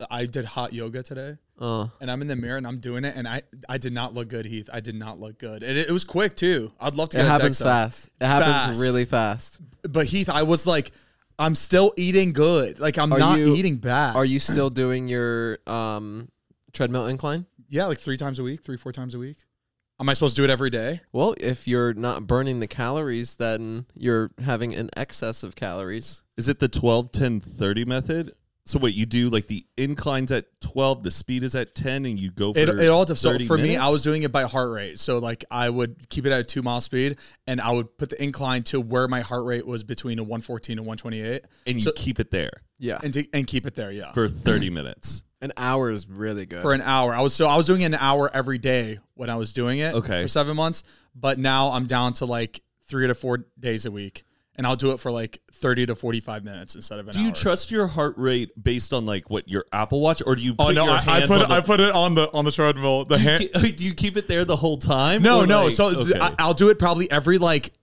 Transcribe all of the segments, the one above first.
I did hot yoga today. And I'm in the mirror and I'm doing it, and I did not look good, Heath. I did not look good. And it was quick too. I'd love to get it happens fast. It happens really fast. But Heath, I was like, I'm still eating good. Like I'm not eating bad. Are you still doing your treadmill incline? Yeah, like 4 times a week. Am I supposed to do it every day? Well, if you're not burning the calories, then you're having an excess of calories. Is it the 12, 10, 30 method? So wait, you do like the inclines at 12, the speed is at 10, and you go for it all. So for minutes? me, I was doing it by heart rate. So like I would keep it at a 2 mile speed, and I would put the incline to where my heart rate was between a 114 and 128, and you keep it there. Yeah, and keep it there. Yeah, for 30 minutes. An hour is really good. For an hour. I was doing an hour every day when I was doing it for 7 months, but now I'm down to like 3 to 4 days a week, and I'll do it for like 30 to 45 minutes instead of an hour. Do you trust your heart rate based on like what your Apple Watch, or do you put your hands I put it on the treadmill. Do you keep it there the whole time? No. I'll do it probably every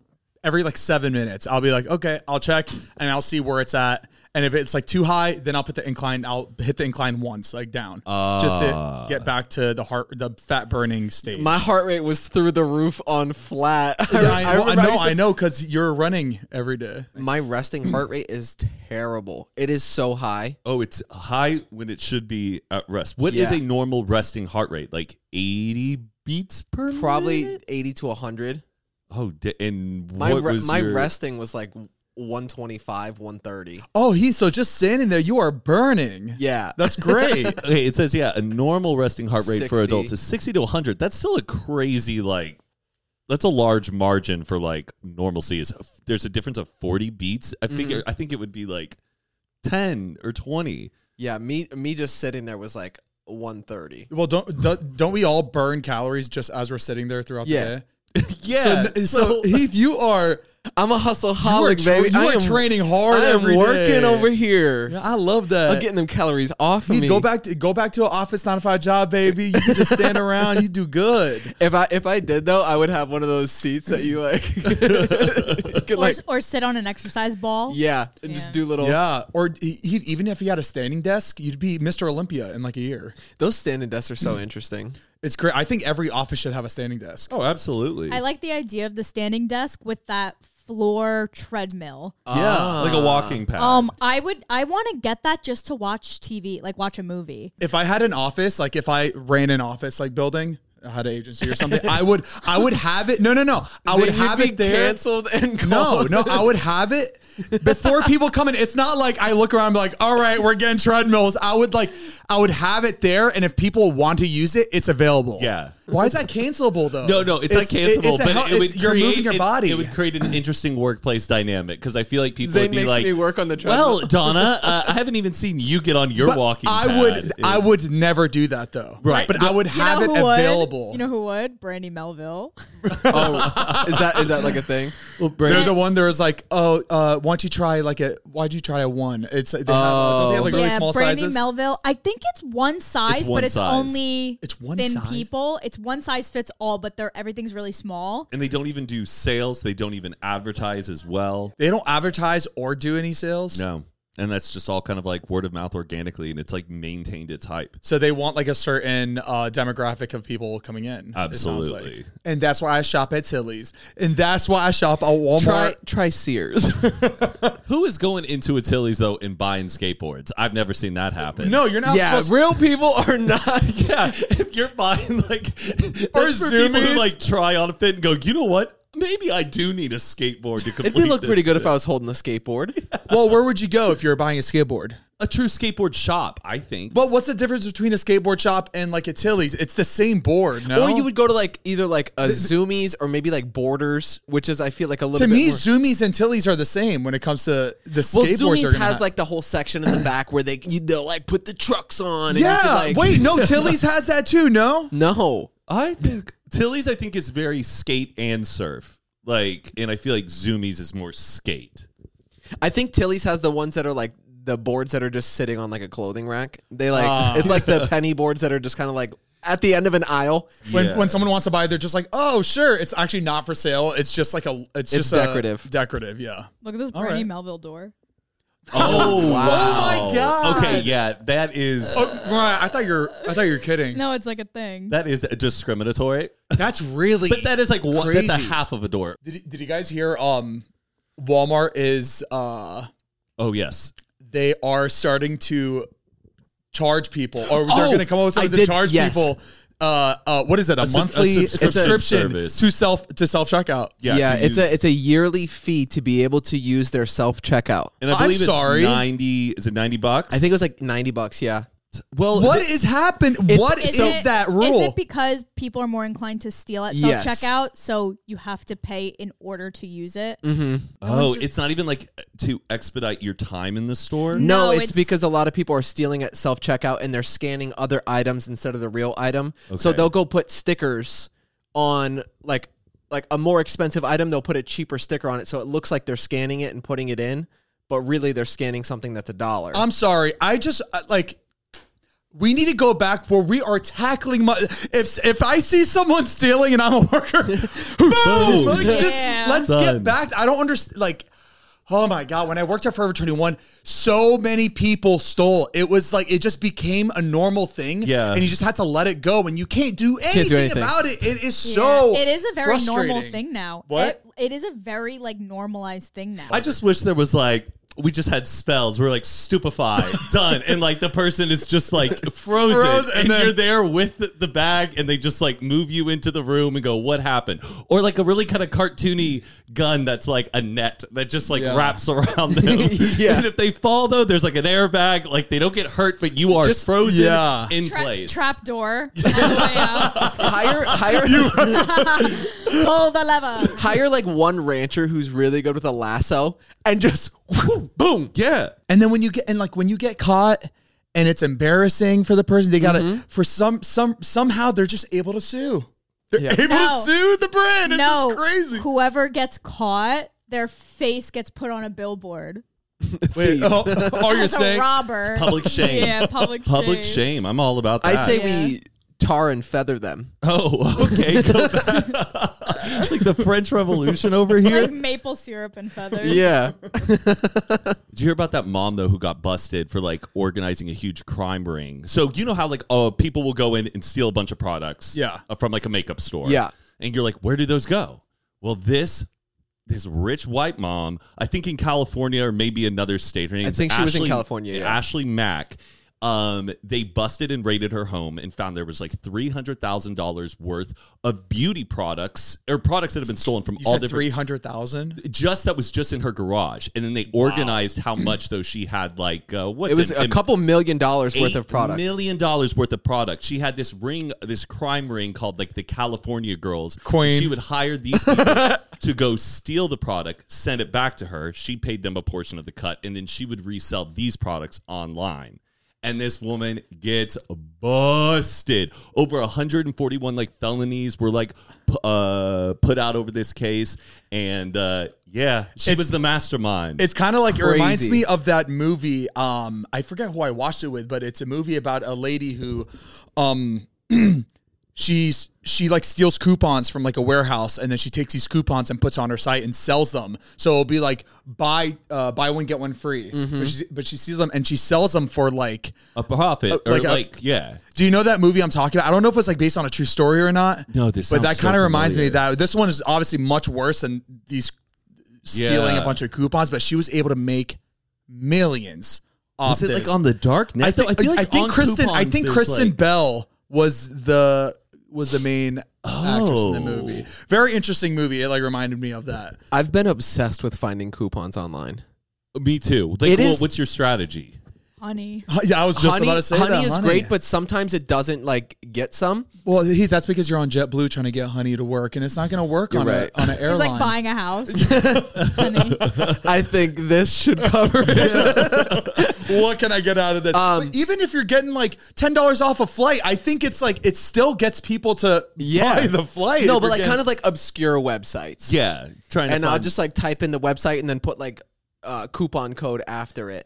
7 minutes. I'll be like, okay, I'll check and I'll see where it's at. And if it's like too high, then I'll hit the incline once, like down, just to get back to the fat burning stage. My heart rate was through the roof on flat. I know, because you're running every day. My resting heart rate is terrible. It is so high. Oh, it's high when it should be at rest. What is a normal resting heart rate? Like 80 beats per minute? Probably 80 to 100. Oh, and my resting was like 125, 130. Oh, so just standing there, you are burning. Yeah. That's great. Okay, it says, a normal resting heart rate 60. for adults is 60 to 100. That's still a crazy, that's a large margin for, normalcy. There's a difference of 40 beats. I think it would be, 10 or 20. Yeah, me just sitting there was, 130. Well, don't we all burn calories just as we're sitting there throughout the day? Yeah. So Heath, I'm a hustleaholic, baby. You are training hard every day. I am working over here. Yeah, I love that. I'm getting them calories off of me. Go back to an office 9-to-5 job, baby. You can just stand around. You do good. If I did though, I would have one of those seats that you you could, or sit on an exercise ball. Yeah, and just do little. Yeah, or even if you had a standing desk, you'd be Mr. Olympia in a year. Those standing desks are so interesting. It's great. I think every office should have a standing desk. Oh, absolutely. I like the idea of the standing desk with that floor treadmill. Yeah, like a walking pad. I want to get that just to watch TV, watch a movie. If I had an office, if I ran an office building, I had an agency or something, I would have it. No. I would have it there. Canceled and called. No, I would have it before people come in. It's not like I look around and be like, all right, we're getting treadmills. I would have it there, and if people want to use it, it's available. Yeah. Why is that cancelable though? No, it's not cancelable, but you're moving your body. It would create an interesting workplace dynamic because I feel like people Zane would be makes like, me work on the treadmill. Well, Donna, I haven't even seen you get on your walking pad. I would never do that though. Right. But I would have it available. You know who would? Brandy Melville. Oh, is that like a thing? Well, they're the one. There was why don't you try why'd you try a 1? It's they have really small Brandy sizes. Melville. I think it's one size, but it's only one thin size? people. It's one size fits all, but everything's really small. And they don't even do sales. They don't even advertise as well. They don't advertise or do any sales. No. And that's just all kind of word of mouth organically, and it's maintained its hype. So they want a certain demographic of people coming in. Absolutely. And that's why I shop at Tilly's. And that's why I shop at Walmart. Try Sears. Who is going into a Tilly's, though, and buying skateboards? I've never seen that happen. No, you're not supposed real people are not. Yeah, if you're buying, or Zoomies. People who, try on a fit and go, you know what? Maybe I do need a skateboard to complete. It'd look pretty good if I was holding a skateboard. Well, where would you go if you were buying a skateboard? A true skateboard shop, I think. But what's the difference between a skateboard shop and a Tilly's? It's the same board, no? Or you would go to either a Zoomies or maybe Borders, which is I feel a little bit to me, more... Zoomies and Tilly's are the same when it comes to the skateboards. Well, Zoomies has the whole section in the back where they'll put the trucks on. And yeah, wait, no, Tilly's has that too, no? No. I think Tilly's is very skate and surf. And I feel like Zoomies is more skate. I think Tilly's has the ones that are the boards that are just sitting on a clothing rack. They it's the penny boards that are just kind of at the end of an aisle. When someone wants to buy, they're just oh sure, it's actually not for sale. It's just it's just decorative. Decorative, yeah. Look at this Brandy Melville door. Oh wow! Oh my God. Okay, yeah, that is Oh, right. I thought you were kidding. No, it's like a thing. that is discriminatory. That's really. But that is like one. That's a crazy. half of a door. Did you guys hear? Walmart is Oh yes. they are starting to charge people, or they're Oh, going to come up with I something to did- charge yes. people. What is it? A su- a monthly subscription subscription service. to self checkout. Yeah, to it's use- a yearly fee to be able to use their self checkout. And I I'm believe it's sorry. 90. Is it $90? I think it was like $90. Yeah. Well, What is happening? What is that rule? Is it because people are more inclined to steal at Yes. self-checkout, so you have to pay in order to use it? Oh, it's not even like to expedite your time in the store. No, No, it's it's- because a lot of people are stealing at self checkout and they're scanning other items instead of the real item. So Okay. they'll go put stickers on like a more expensive item. They'll put a cheaper sticker on it, so it looks like they're scanning it and putting it in, but really they're scanning something that's $1. I'm sorry. I just we need to go back where we are tackling. If I see someone stealing and I'm a worker, boom! Yeah. Let's Done. get back. I don't understand. Oh my God! When I worked at Forever 21, so many people stole. It was like it just became a normal thing. Yeah. and you just had to let it go, and you can't do anything, anything. about it. It is so. it is a very normal frustrating. thing now. What? It is a very normalized thing now. I just wish there was like we just had spells. We're like stupefied, done, and like the person is just like frozen, Frozen, and and then- you're there with the bag, and they just like move you into the room and go, "What happened?" Or like a really kind of cartoony gun that's like a net that just like Yeah. wraps around them. Yeah. And if they fall though, there's like an airbag. Like they don't get hurt, but you are just frozen Yeah. in place. Trap door. All the way up. hire Pull the lever. hire like one rancher who's really good with a lasso and just whoo, boom. Yeah. And then when you get caught and it's embarrassing for the person, they gotta for somehow they're just able to sue. They're Yeah. able No. to sue the brand. It's No, just crazy. whoever gets caught, their face gets put on a billboard. Wait, you're As a saying robber. Public shame. Yeah, public Public shame. shame. I'm all about that. I say Yeah. we tar and feather them. Oh, okay. Go back. It's like the French Revolution over here. Like maple syrup and feathers. Yeah. Did you hear about that mom though who got busted for like organizing a huge crime ring? So you know how like people will go in and steal a bunch of products, Yeah. from like a makeup store, Yeah. and you're like, where do those go? Well, this rich white mom, I think in California or maybe another state. Her name's think she was in Ashley- California, yeah. Ashley Mack. They busted and raided her home and found there was like $300,000 worth of beauty products or products that have been stolen from You all said different. 300,000. That was just in her garage, and then they organized how much though she had. Like what's It was a couple $1 million worth of $8 product. million worth of product. She had this ring, this crime ring called like the California Girls. Queen. She would hire these people to go steal the product, send it back to her. She paid them a portion of the cut, and then she would resell these products online. And this woman gets busted. Over 141 like felonies were like put out over this case, and she was the mastermind. It's kind of like, it reminds Crazy. me of that movie. I forget who I watched it with, but it's a movie about a lady who, she like steals coupons from like a warehouse, and then she takes these coupons and puts on her site and sells them. So it'll be like buy one get one free, but she sees them and she sells them for like. a profit, or yeah. Do you know that movie I'm talking about? I don't know if it's like based on a true story or not. No, this but sounds that so kind of reminds me familiar. that this one is obviously much worse than these stealing Yeah. a bunch of coupons, but she was able to make millions off Was it this. like on the dark net? I think, feel like I think on Kristen. I coupons think there's, Kristen like- Bell was the main actress in the movie. Very interesting movie. It like reminded me of that. I've been obsessed with finding coupons online. Me too. Like, It is- what's your strategy? Honey. Yeah, I was just about to say honey that. is great, but sometimes it doesn't like get some. well, Heath, that's because you're on JetBlue trying to get honey to work, and it's not going to work You're on right. an It's airline. like buying a house. Honey. I think this should cover it. What can I get out of this? But even if you're getting like $10 off a flight, I think it's like it still gets people to buy the flight. No, if but you're like getting- kind of like obscure websites. Yeah, trying to. And I'll find- just like type in the website and then put like coupon code after it.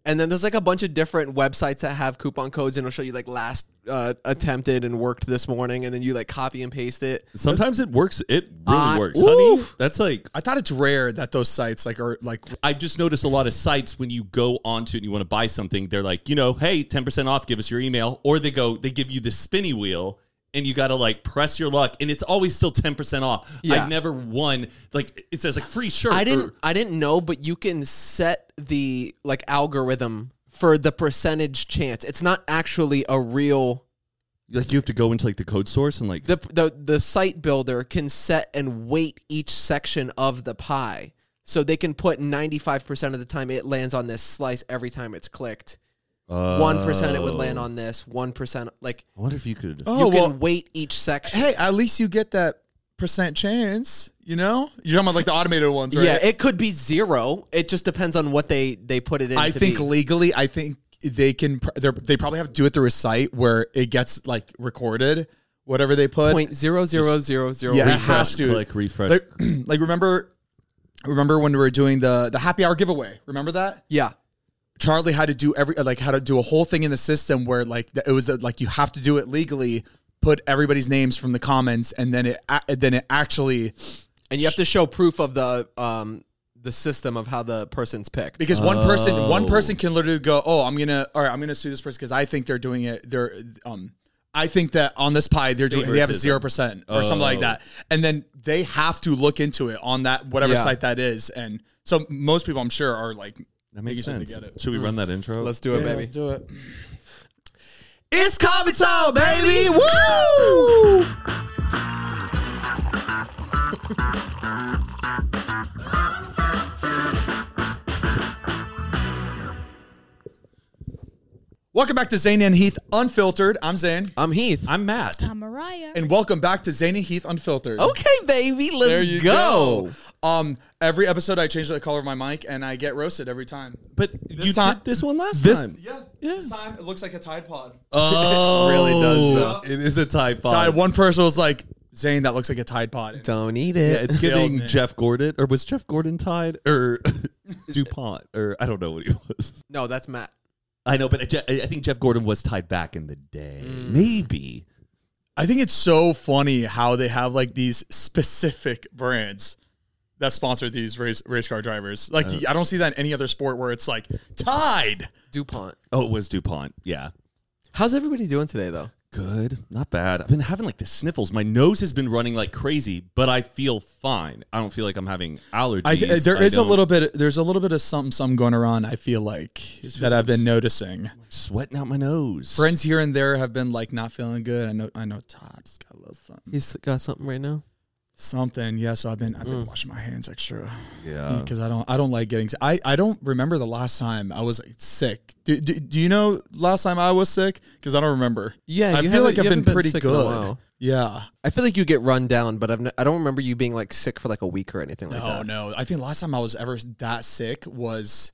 And then there's like a bunch of different websites that have coupon codes, and it'll show you like last attempted and worked this morning, and then you like copy and paste it. Sometimes it works. It really works, woo. honey. That's like I thought it's rare that those sites like are like. I just noticed a lot of sites when you go onto it and you want to buy something, they're like, hey, 10% off, give us your email. Or they give you the spinny wheel and you got to like press your luck and it's always still 10% off. Yeah. I've never won. Like it says like free shirt. I didn't know, but you can set the like algorithm for the percentage chance. It's not actually a real. Like you have to go into like the code source and like The site builder can set and weight each section of the pie. So they can put 95% of the time it lands on this slice every time it's clicked. 1% it would land on this. 1% like I wonder if you could. you can weight each section. Hey, at least you get that percent chance. You're talking about like the automated ones, right? Yeah, it could be 0. It just depends on what they put it in. I think legally, I think they can. They probably have to do it through a site where it gets like recorded. Whatever they put. .00000. Yeah, it has to. Click refresh. Like remember when we were doing the happy hour giveaway? Remember that? Yeah. Charlie had to do a whole thing in the system where like it was like you have to do it legally, put everybody's names from the comments, and then it actually. And you have to show proof of the system of how the person's picked. Because one person can literally go, oh, I'm gonna sue this person because I think they're doing it. I think that on this pie they have a 0% or something like that, and then they have to look into it on that whatever site that is, and so most people I'm sure are like That makes sense. Should we run that intro? Let's do it, baby. Let's do it. It's coffee time, baby. Woo! Welcome back to Zane and Heath Unfiltered. I'm Zane. I'm Heath. I'm Matt. I'm Mariah. And welcome back to Zane and Heath Unfiltered. Okay, baby. Let's There you go. Every episode I change the color of my mic and I get roasted every time. But you time- did this one last time. Yeah. This time it looks like a Tide Pod. Oh, It really does, It is a Tide Pod. Tide, one person was like, Zane, that looks like a Tide Pod. Don't eat Yeah, it. it's giving Killed me. Jeff Gordon, or was Jeff Gordon Tide, or DuPont, or I don't know what he was. No, that's Matt. I know, but I think Jeff Gordon was Tide back in the day. Maybe. I think it's so funny how they have like these specific brands that sponsor these race car drivers. Like I don't see that in any other sport where it's like Tide. DuPont. Oh, it was DuPont. Yeah. How's everybody doing today, though? Good. Not bad. I've been having like the sniffles. My nose has been running like crazy, but I feel fine. I don't feel like I'm having allergies. There's a little bit of something going around. I feel like that I've been noticing. Sweating out my nose. Friends here and there have been like not feeling good. I know Todd's got a little something. He's got something right now. Something, yeah. So I've been washing my hands extra. Yeah. Because I don't like getting. I don't remember the last time I was like, sick. Do you know last time I was sick? Because I don't remember. Yeah, I feel like I've been pretty sick in a good. while. Yeah. I feel like you get run down, but I don't remember you being like sick for like a week or anything like that. No. I think last time I was ever that sick was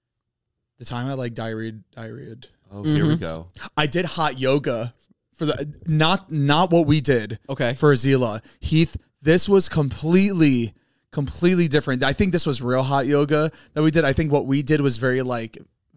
the time I like diarrheaed. Oh, here we go. I did hot yoga for the not what we did. Okay. For Zila. Heath, this was completely different. I think this was real hot yoga that we did. I think what we did was very like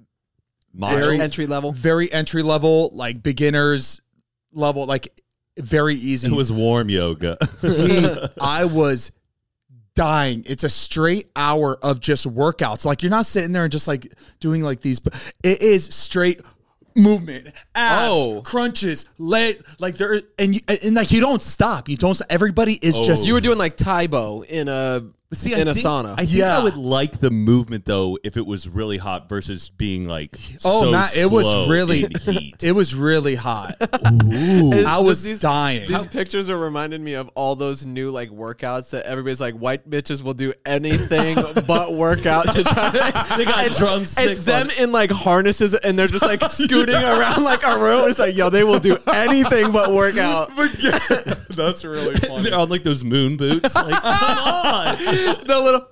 Very entry level. very entry level, like beginners level, like very easy. It was warm yoga. Heath, I was dying. It's a straight hour of just workouts. Like you're not sitting there and just like doing like these, but it is straight movement, abs, crunches, leg, like there, and like you don't stop. You don't. Everybody is just. You were doing like Taibo in a sauna. I think I would like the movement though if it was really hot versus being like it was really in heat. It was really hot. Ooh, I was dying. These pictures are reminding me of all those new like workouts that everybody's like, white bitches will do anything but work out to try to. They got drumsticks. It's them in like harnesses and they're just like scooting around like a room. It's like, yo, they will do anything but work out. That's really funny. They're on like those moon boots. Like, come on. The little.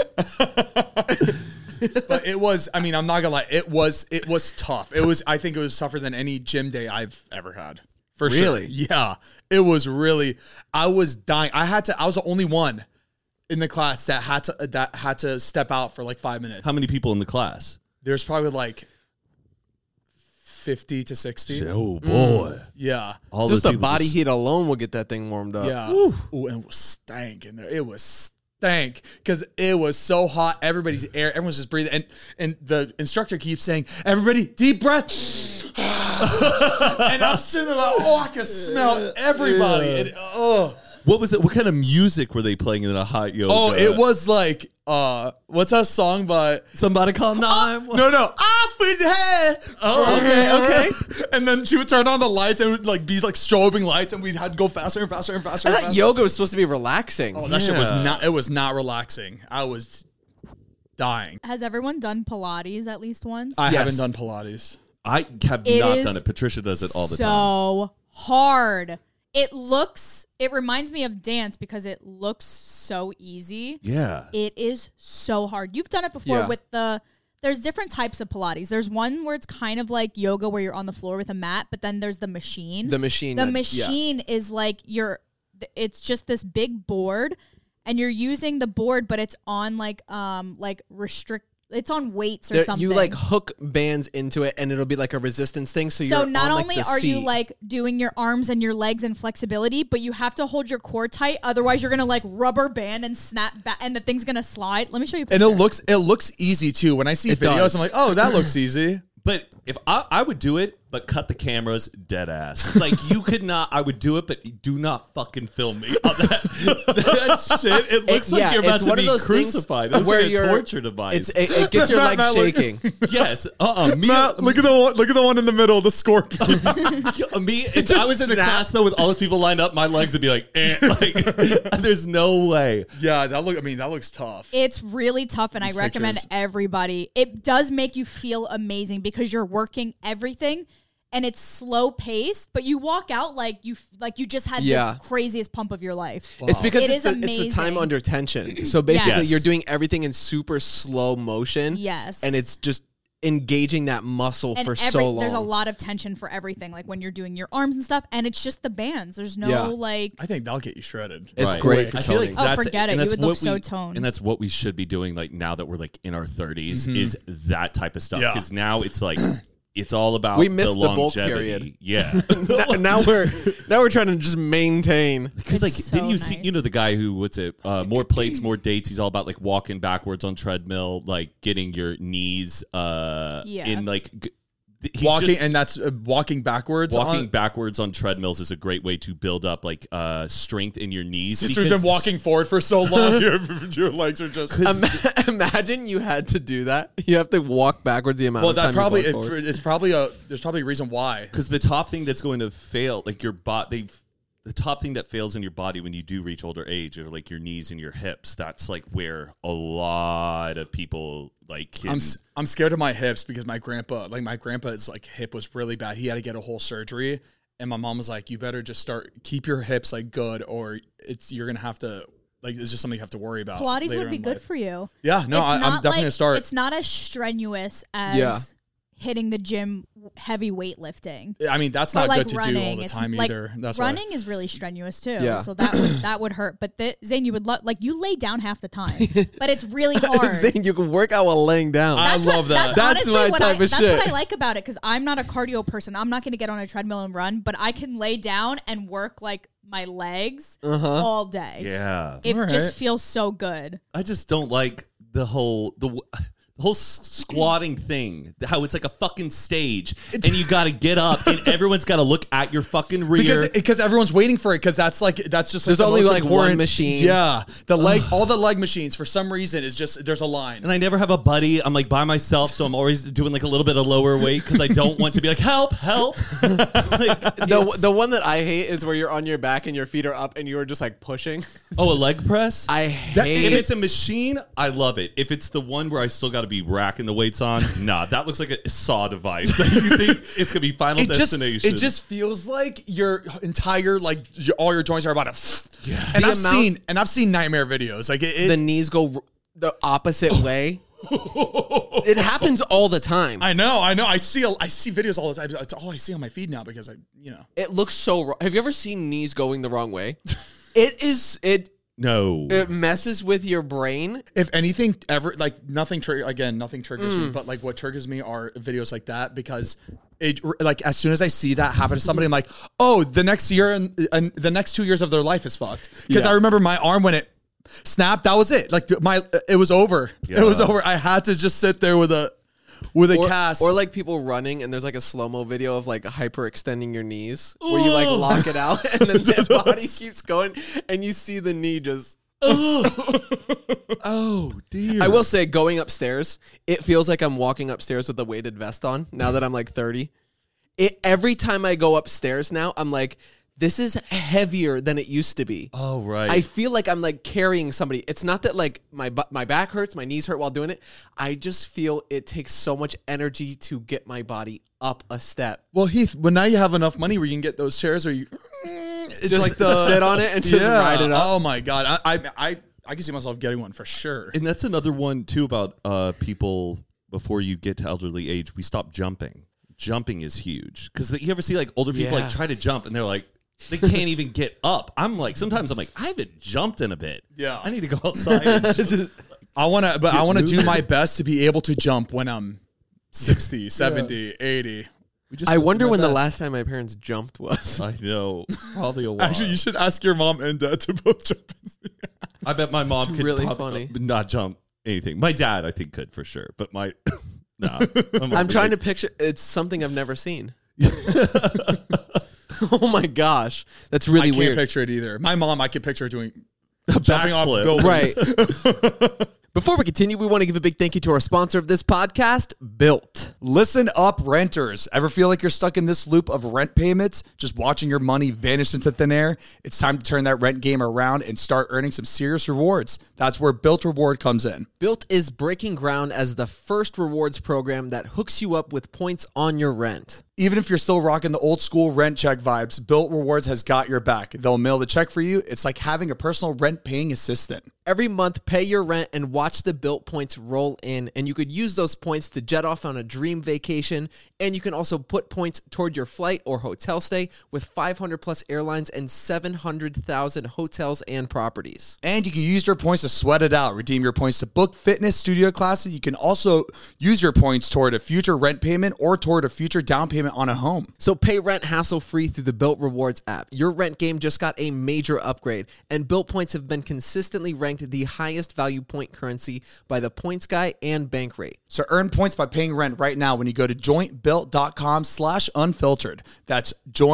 But it was, I mean, I'm not gonna lie, it was tough. I think it was tougher than any gym day I've ever had. For sure. Really? Yeah. It was really, I was dying. I was the only one in the class that had to step out for like 5 minutes. How many people in the class? there's probably like 50 to 60. Oh boy. Yeah. All Just those the people body heat alone will get that thing warmed up. Yeah. Ooh, and it was stank in there. It was stank because it was so hot. Everyone's just breathing. And the instructor keeps saying, everybody, deep breath. And I'm sitting there like, I can smell everybody. And, What was it? What kind of music were they playing in a hot yoga? Oh, it was like, what's that song by? Somebody call 911. No, off with head. Oh, okay. And then she would turn on the lights and it would like be like strobing lights, and we'd have to go faster and faster and faster. I And thought faster. yoga was supposed to be relaxing. Oh, that shit was not. It was not relaxing. I was dying. Has everyone done Pilates at least once? I Yes. haven't done Pilates. I have It not is done it. Patricia does it all the time. So hard. It reminds me of dance because it looks so easy. Yeah. It is so hard. You've done it before Yeah. with there's different types of Pilates. There's one where it's kind of like yoga where you're on the floor with a mat, but then there's the machine. The machine. The machine is like it's just this big board and you're using the board, but it's on like it's on weights or something. You like hook bands into it, and it'll be like a resistance thing. So So you're not on, like, only the are you seat. like doing your arms and your legs and flexibility, but you have to hold your core tight. Otherwise, you're gonna like rubber band and snap back, and the thing's gonna slide. Let me show you. And it looks easy too. When I see It videos, does. I'm like, oh, that looks easy. But if I would do it, but cut the cameras dead ass. Like you could not. I would do it, but do not fucking film me on that shit. It looks like you're about it's to one be of those crucified. things It looks where like a you're torture device. It gets your legs Matt, look. shaking. Yes. Me. Matt, look at the one in the middle, the scorpion. Me. If I was in the class though with all those people lined up, my legs would be like, like. There's no way. Yeah, that looks tough. It's really tough, and I These recommend pictures. everybody. It does make you feel amazing because you're working everything, and it's slow paced. But you walk out like you just had Yeah. the craziest pump of your life. It's because It it's is the time amazing. under tension. So basically, Yes. you're doing everything in super slow motion. Yes. and it's just engaging that muscle And for so long. there's a lot of tension for everything, like when you're doing your arms and stuff, and it's just the bands. There's no Yeah. like. I think that'll get you shredded. It's Right. great for I feel toning. like Oh, that's, forget it. and You that's would look what so we- toned. And that's what we should be doing. Like now that we're like in our 30s, is that type of stuff. Yeah. Because now it's like it's all about We missed the bulk longevity. period. Yeah. now we're trying to just maintain. Because like, It's didn't so you see? nice. You know the guy who what's it? More plates, more dates. He's all about like walking backwards on treadmill, like getting your knees in like he Walking just- and that's walking backwards. walking backwards on treadmills is a great way to build up like strength in your knees. Since we've because- been walking forward for so long, your legs are just. Imagine you had to do that. You have to walk backwards the amount Well, of that time. probably you're going forward. there's probably a reason why. Because the top thing that's going to fail, like your body, the top thing that fails in your body when you do reach older age are like your knees and your hips. That's like where a lot of people like. Can, I'm scared of my hips because my grandpa's like hip was really bad. He had to get a whole surgery, and my mom was like, "You better just keep your hips like good, or you're gonna have to like it's just something you have to worry about." Pilates later would be in good life. for you. Yeah, no, It's I'm not definitely gonna start. It's not as strenuous as Yeah. hitting the gym heavy weightlifting. I mean, that's Or not like good to running. do all the It's time like either. That's running is really strenuous too. Yeah. So that would hurt. But Zane, you would like you lay down half the time, but it's really hard. Saying you can work out while laying down. I love that. That's honestly my what type of that's shit. what I like about it because I'm not a cardio person. I'm not going to get on a treadmill and run, but I can lay down and work like my legs all day. yeah, It All just right. feels so good. I just don't like the whole squatting thing. How it's like a fucking stage, and you got to get up, and everyone's got to look at your fucking rear. because everyone's waiting for it because that's just There's the only, most like, one important- machine. Yeah, all the leg machines for some reason is just there's a line. And I never have a buddy. I'm like by myself, so I'm always doing like a little bit of lower weight because I don't want to be like help. The one that I hate is where you're on your back and your feet are up and you're just like pushing. Oh, a leg press. I hate If it. it's a machine, I love it. If it's the one where I still got to be racking the weights on, nah, that looks like a saw device. You think it's gonna be Final Destination? It just feels like your entire all your joints are about to. Yeah, and The I've seen nightmare videos like The knees go the opposite way. It happens all the time. I know. I see videos all the time. It's all I see on my feed now because It looks so wrong. Have you ever seen knees going the wrong way? It No. It messes with your brain. If anything ever, like nothing triggers me, but like what triggers me are videos like that because it like as soon as I see that happen to somebody, I'm like, oh, the next year and the next 2 years of their life is fucked. Because I remember my arm when it snapped, that was it. Like it was over. Yeah. It was over. I had to just sit there with a cast. Or like people running and there's like a slow-mo video of like hyperextending your knees where you like lock it out and then the body keeps going and you see the knee just Oh, dear. I will say going upstairs, it feels like I'm walking upstairs with a weighted vest on now that I'm like 30. Every time I go upstairs now, I'm like, this is heavier than it used to be. Oh, right. I feel like I'm like carrying somebody. It's not that like my back hurts, my knees hurt while doing it. I just feel it takes so much energy to get my body up a step. Well, Heath, now you have enough money where you can get those chairs where you it's Just like the sit on it and just ride it up. Oh my god, I can see myself getting one for sure. And that's another one, too, about people before you get to elderly age. We stop jumping. Jumping is huge. Because you ever see like older people like try to jump and they're like, they can't even get up. I'm like, sometimes I'm like, I haven't jumped in a bit. Yeah. I need to go outside. And just, I want to do my best to be able to jump when I'm 60, 70, 80. I wonder when the last time my parents jumped was. I know. Probably a while. Actually, you should ask your mom and dad to both jump. I bet my mom It's could really probably funny. not jump anything. My dad, I think, could for sure. But my, nah. I'm trying to picture. It's something I've never seen. Oh my gosh, that's really I can't weird. picture it either. My mom, I could picture doing jumping off backflip. buildings. Right. Before we continue, we want to give a big thank you to our sponsor of this podcast, Built. Listen up, renters. Ever feel like you're stuck in this loop of rent payments, just watching your money vanish into thin air? It's time to turn that rent game around and start earning some serious rewards. That's where Built Reward comes in. Built is breaking ground as the first rewards program that hooks you up with points on your rent. Even if you're still rocking the old school rent check vibes, Built Rewards has got your back. They'll mail the check for you. It's like having a personal rent paying assistant. Every month, pay your rent and watch the Built points roll in, and you could use those points to jet off on a dream vacation, and you can also put points toward your flight or hotel stay with 500 plus airlines and 700,000 hotels and properties. And you can use your points to sweat it out. Redeem your points to book fitness studio classes. You can also use your points toward a future rent payment or toward a future down payment on a home. So pay rent hassle-free through the Built Rewards app. Your rent game just got a major upgrade, and Built points have been consistently ranked the highest value point currency by the Points Guy and Bankrate. So earn points by paying rent right now when you go to joinbuilt.com/unfiltered. That's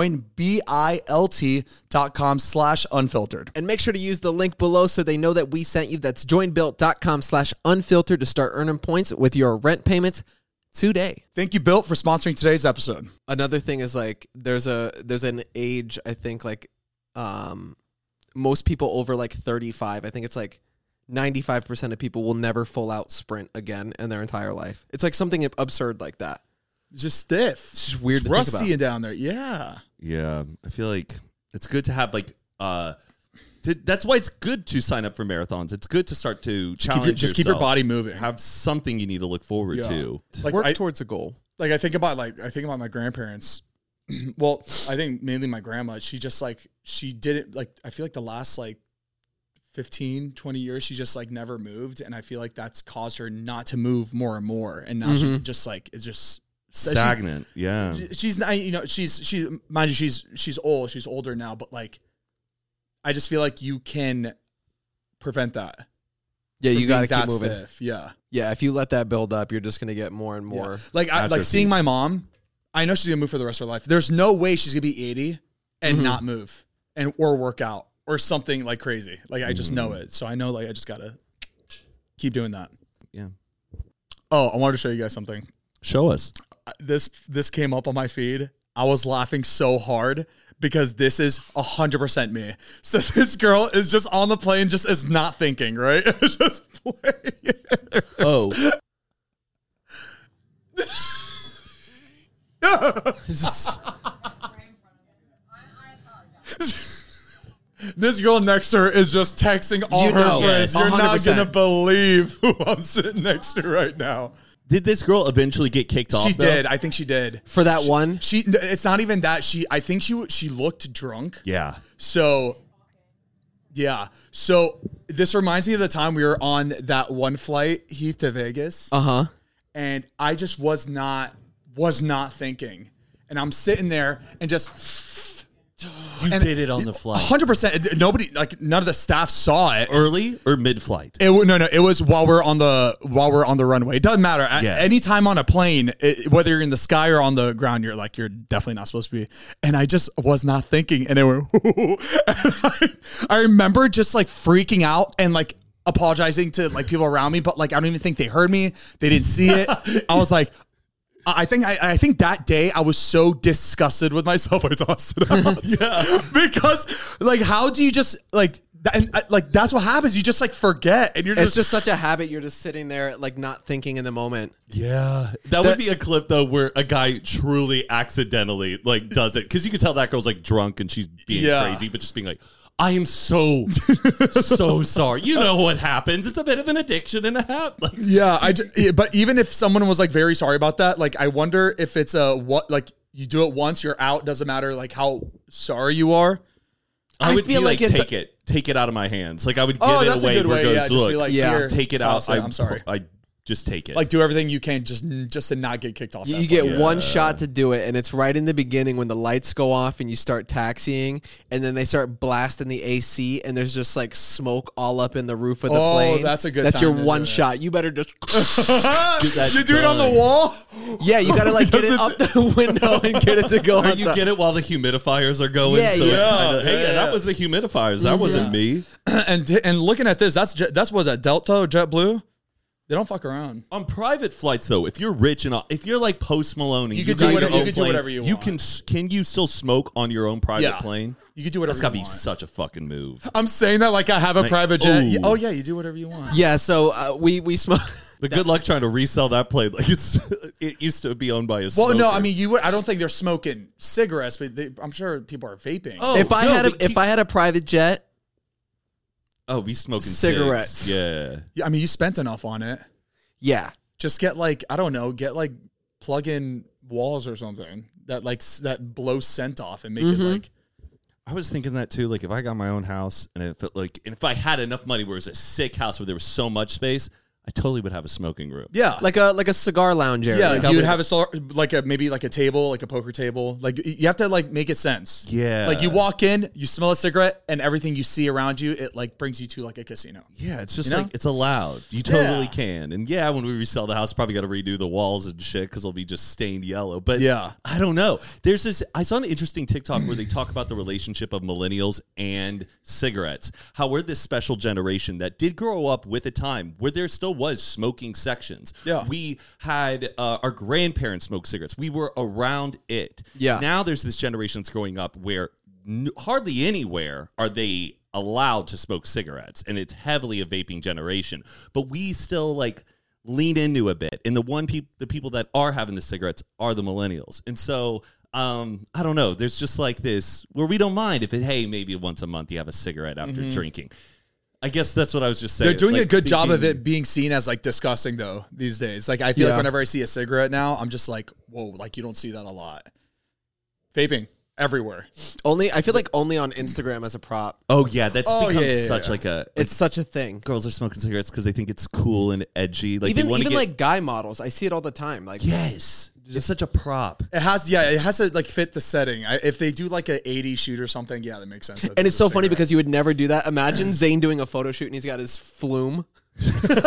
joinbilt.com/unfiltered. And make sure to use the link below so they know that we sent you. That's joinbuilt.com/unfiltered to start earning points with your rent payments today. Thank you, Built, for sponsoring today's episode. Another thing is like there's an age, I think, like most people over like 35, I think it's like 95% of people will never full out sprint again in their entire life. It's like something absurd like that. Just stiff. It's just weird It's to think rusty about. down there. Yeah. Yeah, I feel like it's good to have like that's why it's good to sign up for marathons. It's good to start to challenge Just keep your yourself. body moving. Have something you need to look forward Yeah. to. Like Work I, towards a goal. like I think about my grandparents. Well, I think mainly my grandma. She just like she didn't like. I feel like the last like 15, 20 years, she just like never moved, and I feel like that's caused her not to move more and more. And now she just like is just Stagnant. Yeah. She's not. You know, she's mind you, she's old. She's older now, but like, I just feel like you can prevent that. Yeah, you got to Being keep that moving. stiff. Yeah. Yeah, if you let that build up, you're just going to get more and more. Yeah. Like Atrophy. seeing my mom, I know she's gonna move for the rest of her life. There's no way she's gonna be 80 and not move or work out or something like crazy. Like I just know it. So I know like I just gotta keep doing that. Yeah. Oh, I wanted to show you guys something. Show us. This came up on my feed. I was laughing so hard because this is 100% me. So this girl is just on the plane, just is not thinking, right? Just playing. Oh. This girl next to her is just texting all You her know, friends. You're not 100%. gonna believe who I'm sitting next to right now. Did this girl eventually get kicked off? She though? did. I think she did. For that one? It's not even that. I think she looked drunk. Yeah. So Yeah. So this reminds me of the time we were on that one flight, Heath, to Vegas. Uh-huh. And I just was not thinking. And I'm sitting there and just You did it on the flight. 100%. Nobody, like none of the staff saw it. Early or mid-flight? No. It was while we're on the runway. It doesn't matter. Yeah. Any time on a plane, whether you're in the sky or on the ground, you're definitely not supposed to be. And I just was not thinking, and it went. And I remember just like freaking out and like apologizing to like people around me, but like I don't even think they heard me. They didn't see it. I was like. I think that day I was so disgusted with myself I tossed it out. Yeah. Because like how do you just like like that's what happens, you just like forget and you're It's just such a habit. You're just sitting there like not thinking in the moment. Yeah. That would be a clip though where a guy truly accidentally like does it, because you can tell that girl's like drunk and she's being crazy, but just being like, I am so sorry. You know what happens. It's a bit of an addiction and a habit. Like, but even if someone was like very sorry about that, like I wonder if it's what like you do it once, you're out, doesn't matter like how sorry you are. I would feel be like like, take it out of my hands. Like I would give it that's away a good where way. it goes, Just look, be like, yeah, here, take it out. I'm sorry. I just take it. Like do everything you can just to not get kicked off. You get one shot to do it, and it's right in the beginning when the lights go off and you start taxiing, and then they start blasting the AC, and there's just like smoke all up in the roof of the plane. Oh, that's a good That's time your to do one it. shot. You better just You do it on the wall? yeah. You gotta like get it up the window and get it to go. Or on you top. get it while the humidifiers are going. Yeah, so yeah. it's kinda, hey, Yeah. that was the humidifiers. That wasn't me. And looking at this, that's was that Delta or JetBlue? They don't fuck around. On private flights, though, if you're rich and if you're like Post Malone, and You could got do your whatever- you own could do plane, whatever you You want. can you still smoke on your own private plane? You could do whatever That's gotta you be want. such a fucking move. I'm saying that like I have a private jet. ooh. Oh yeah, you do whatever you want. Yeah. So we smoke. But good luck trying to resell that plane. Like it used to be owned by a. Well, smoker. no, I mean you would. I don't think they're smoking cigarettes, but I'm sure people are vaping. Oh, if I no, had but if I had a private jet, we smoking Cigarettes. cigs. Yeah. Yeah, I mean you spent enough on it. yeah. Just get like I don't know, get like plug-in walls or something that like that blow scent off and make it like. I was thinking that too. Like if I got my own house and if I had enough money where it was a sick house where there was so much space, I totally would have a smoking room. Yeah, Like a cigar lounge area. yeah, Like, you would have maybe like a table, like a poker table. Like you have to like make it sense. Yeah. Like you walk in, you smell a cigarette, and everything you see around you, it like brings you to like a casino. Yeah, it's just You know? like it's allowed. You totally Yeah. can. And yeah, when we resell the house, probably got to redo the walls and shit because they'll be just stained yellow. But Yeah. I don't know. There's this. I saw an interesting TikTok where they talk about the relationship of millennials and cigarettes. How we're this special generation that did grow up with a time where there still was smoking sections. Yeah. We had our grandparents smoke cigarettes. We were around it. Yeah. Now there's this generation that's growing up where hardly anywhere are they allowed to smoke cigarettes, and it's heavily a vaping generation. But we still like lean into a bit, and the people that are having the cigarettes are the millennials, and so. I don't know. There's just like this where we don't mind if maybe once a month you have a cigarette after drinking. I guess that's what I was just saying. They're doing like, a good job of thinking- it being seen as like disgusting though these days. Like I feel like whenever I see a cigarette now, I'm just like, whoa, like you don't see that a lot. Vaping everywhere. I feel like only on Instagram as a prop. Oh yeah, that's Oh, become yeah. such like a. It's such a thing. Girls are smoking cigarettes because they think it's cool and edgy. Like Even they wanna get, like guy models, I see it all the time. Like yes, it's such a prop. It has to like fit the setting. If they do like a 80s shoot or something, yeah, that makes sense. and it's so funny because you would never do that. Imagine Zayn doing a photo shoot and he's got his flume. You'd be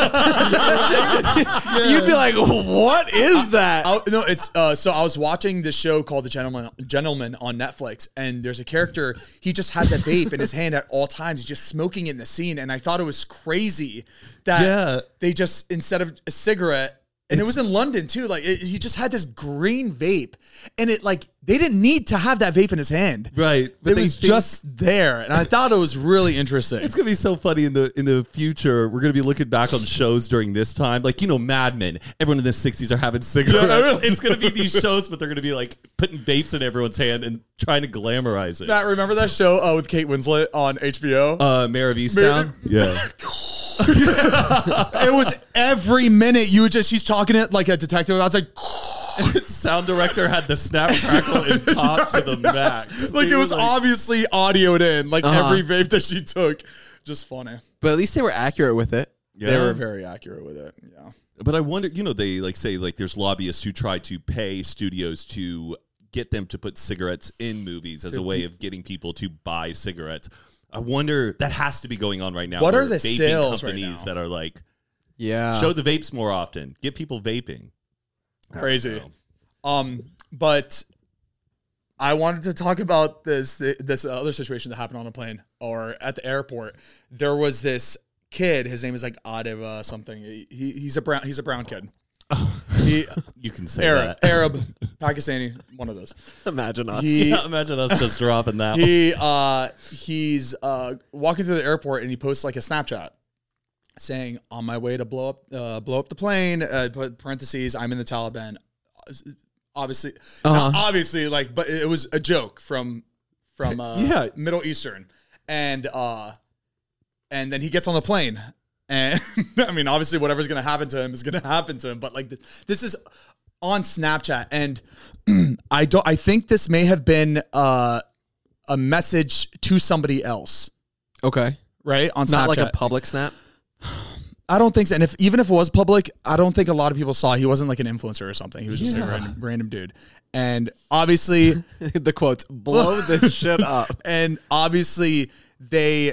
like, "What is that?" No, it's so I was watching this show called The Gentleman on Netflix, and there's a character, he just has a vape in his hand at all times. He's just smoking in the scene, and I thought it was crazy that they just, instead of a cigarette, and it was in London too, like he just had this green vape, and it like they didn't need to have that vape in his hand, Right, but It they was think- just there, and I thought it was really interesting. It's gonna be so funny in the future. We're gonna be looking back on shows during this time, like Mad Men. Everyone in the '60s are having cigarettes. Yeah, It's gonna be these shows, but they're gonna be like putting vapes in everyone's hand and trying to glamorize it. Matt, remember that show with Kate Winslet on HBO? Mayor of Easttown. Yeah. It was every minute she's talking to like a detective. I was like, It's sound director had the snap, crackle, and pop to the max. Like, They it were was obviously audioed in, like every vape that she took. Just funny. But at least they were accurate with it. Yeah. They were very accurate with it. Yeah. But I wonder, they like say like there's lobbyists who try to pay studios to get them to put cigarettes in movies as a way of getting people to buy cigarettes. I wonder, that has to be going on right now. What where are the vaping sales right companies now? that are like, Yeah. show the vapes more often, get people vaping. Crazy. But I wanted to talk about this other situation that happened on a plane or at the airport. There was this kid. His name is like Adev something. He's a brown kid. You can say that. Arab, Pakistani, one of those. Imagine us. Yeah, imagine us just dropping that. He's walking through the airport and he posts like a Snapchat saying, "On my way to blow up the plane." Put parentheses, "I'm in the Taliban." Obviously, not obviously, like, but it was a joke from Middle Eastern, and then he gets on the plane, and I mean, obviously, whatever's gonna happen to him is gonna happen to him. But like, this is on Snapchat, and I think this may have been a message to somebody else, Okay. right? On Snapchat, Not like a public snap. I don't think so. And even if it was public, I don't think a lot of people saw. He wasn't like an influencer or something. He was just like a random dude. And obviously, The quotes, blow this shit up. and obviously, they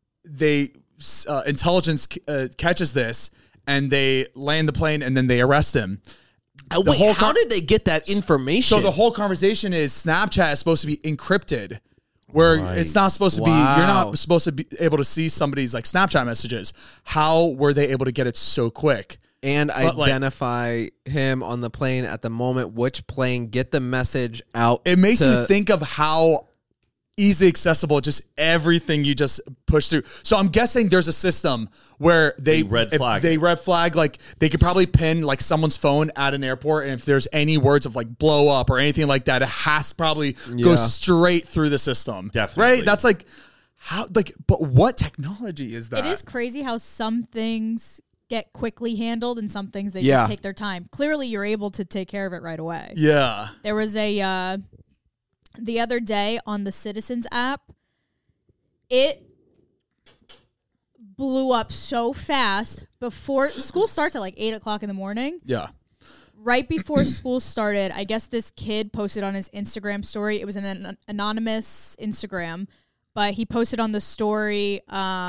intelligence catches this and they land the plane and then they arrest him. Wait, whole how did they get that information? So the whole conversation is Snapchat is supposed to be encrypted, where it's not supposed to be. You're not supposed to be able to see somebody's like Snapchat messages. How were they able to get it so quick? and identify him on the plane at the moment, which plane, get the message out. It makes me think of how easy accessible just everything you just push through. So I'm guessing there's a system where they red flag. They red flag, like they could probably pin like someone's phone at an airport, and if there's any words of like blow up or anything like that, it has to probably go straight through the system. Definitely. Right? That's like how but what technology is that? It is crazy how some things get quickly handled and some things they just take their time. Clearly you're able to take care of it right away. Yeah. There was a the other day on the Citizens app, it blew up so fast before school starts at like 8 o'clock in the morning. Yeah. Right before school started, I guess this kid posted on his Instagram story. It was an anonymous Instagram, but he posted on the story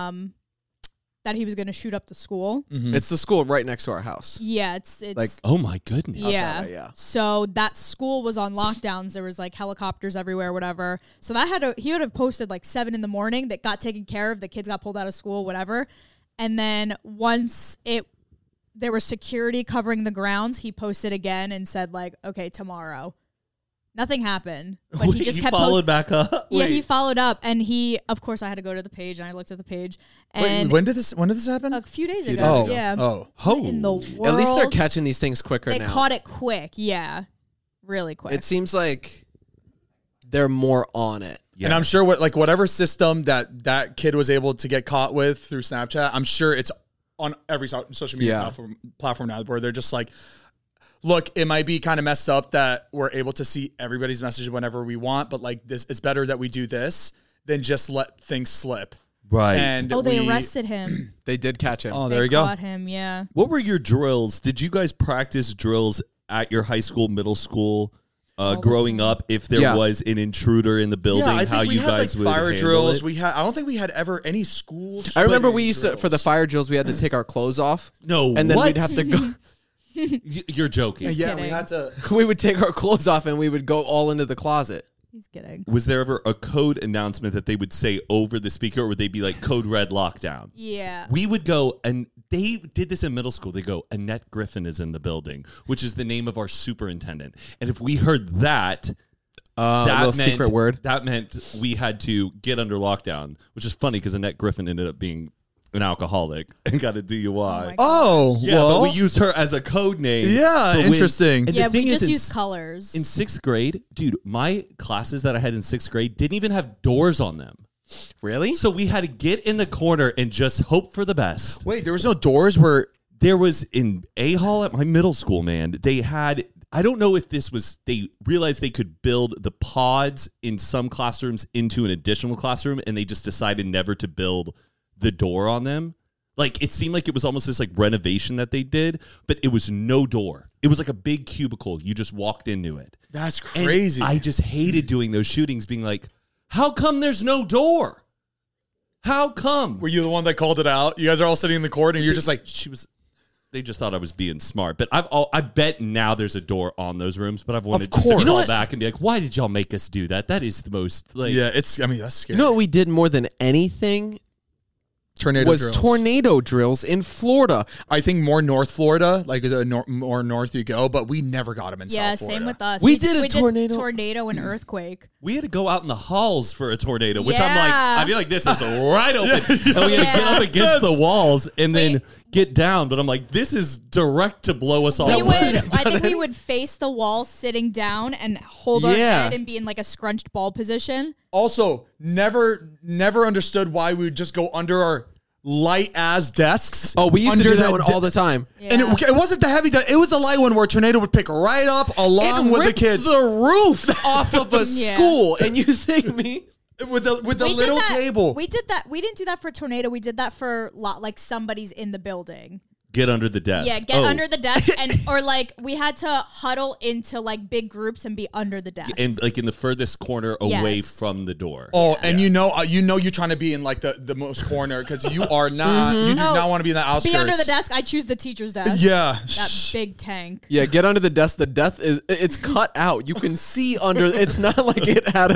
that he was going to shoot up the school. Mm-hmm. It's the school right next to our house. Yeah, it's like, oh my goodness. Yeah. So that school was on lockdowns. There was like helicopters everywhere, whatever. So that he would have posted like 7 a.m. that got taken care of. The kids got pulled out of school, whatever. And then once there was security covering the grounds, he posted again and said like, okay, tomorrow. Nothing happened, but he just kept followed back up. Yeah, he followed up, and of course, I had to go to the page, and I looked at the page. And wait, when did this happen? a few days ago. Yeah. Oh. In the world, at least they're catching these things quicker they now. caught it quick. Yeah, really quick. It seems like they're more on it. Yeah. And I'm sure whatever system that kid was able to get caught with through Snapchat, I'm sure it's on every social media platform now, where they're just like, look, it might be kind of messed up that we're able to see everybody's message whenever we want, but like this, it's better that we do this than just let things slip. Right. And they arrested him. They did catch him. Oh, They there you go. caught him. Yeah. What were your drills? Did you guys practice drills at your high school, middle school, growing up? If there was an intruder in the building, I think how we you had guys like would fire handle drills. it? I don't think we had ever any school. I remember we shooting used to, for the drills. fire drills, we had to take our clothes off. No, And then what? we'd have to go. You're joking. Yeah, kidding. we had to. We would take our clothes off and we would go all into the closet. He's kidding. Was there ever a code announcement that they would say over the speaker, or would they be like code red lockdown? Yeah. We would go, and they did this in middle school. They go, Annette Griffin is in the building, which is the name of our superintendent. And if we heard that, A little secret word. That meant we had to get under lockdown, which is funny because Annette Griffin ended up being an alcoholic and got a DUI. my God. Oh, Yeah, well, but we used her as a code name. Yeah, for when- interesting. and the Yeah, we thing is, just in use colors. In 6th grade, dude, my classes that I had in 6th grade didn't even have doors on them. Really? So we had to get in the corner and just hope for the best. Wait, there was no doors where. There was in A Hall at my middle school, man, they had I don't know if this was, they realized they could build the pods in some classrooms into an additional classroom, and they just decided never to build the door on them. Like, it seemed like it was almost this like renovation that they did, but it was no door. It was like a big cubicle. You just walked into it. That's crazy. And I just hated doing those shootings, being like, how come there's no door? How come? Were you the one that called it out? You guys are all sitting in the court, and you're just like, They just thought I was being smart. But I bet now there's a door on those rooms, but I've wanted course. to You know call what? back and be like, why did y'all make us do that? That is the most, like... yeah, that's scary. You know what we did more than anything? Tornado was drills. tornado drills in Florida. I think more North Florida, like the more north you go, but we never got them in South Florida. Same with us. We did a tornado. Tornado and earthquake. We had to go out in the halls for a tornado, which Yeah. I'm like, I feel like this is right open. And we had to get up against the walls and then get down. But I'm like, this is direct to blow us all away. I think we would face the wall sitting down and hold our head and be in like a scrunched ball position. Also, never understood why we would just go under our light as desks. Oh, we used to under do that one all the time. Yeah. And it wasn't the heavy. It was the light one where a tornado would pick right up along with the ripped kids the roof off of a Yeah. school, and you think me? with the We did little that- table. We did that. We didn't do that for tornado. We did that for like somebody's in the building. Get under the desk. Yeah, get under the desk or like we had to huddle into like big groups and be under the desk. And like in the furthest corner away Yes. from the door. And you're trying to be in like the most corner because you are not. You do not want to be in the outskirts. Be under the desk. I choose the teacher's desk. Yeah. That big tank. Yeah, get under the desk. The desk it's cut out. You can see under. It's not like it had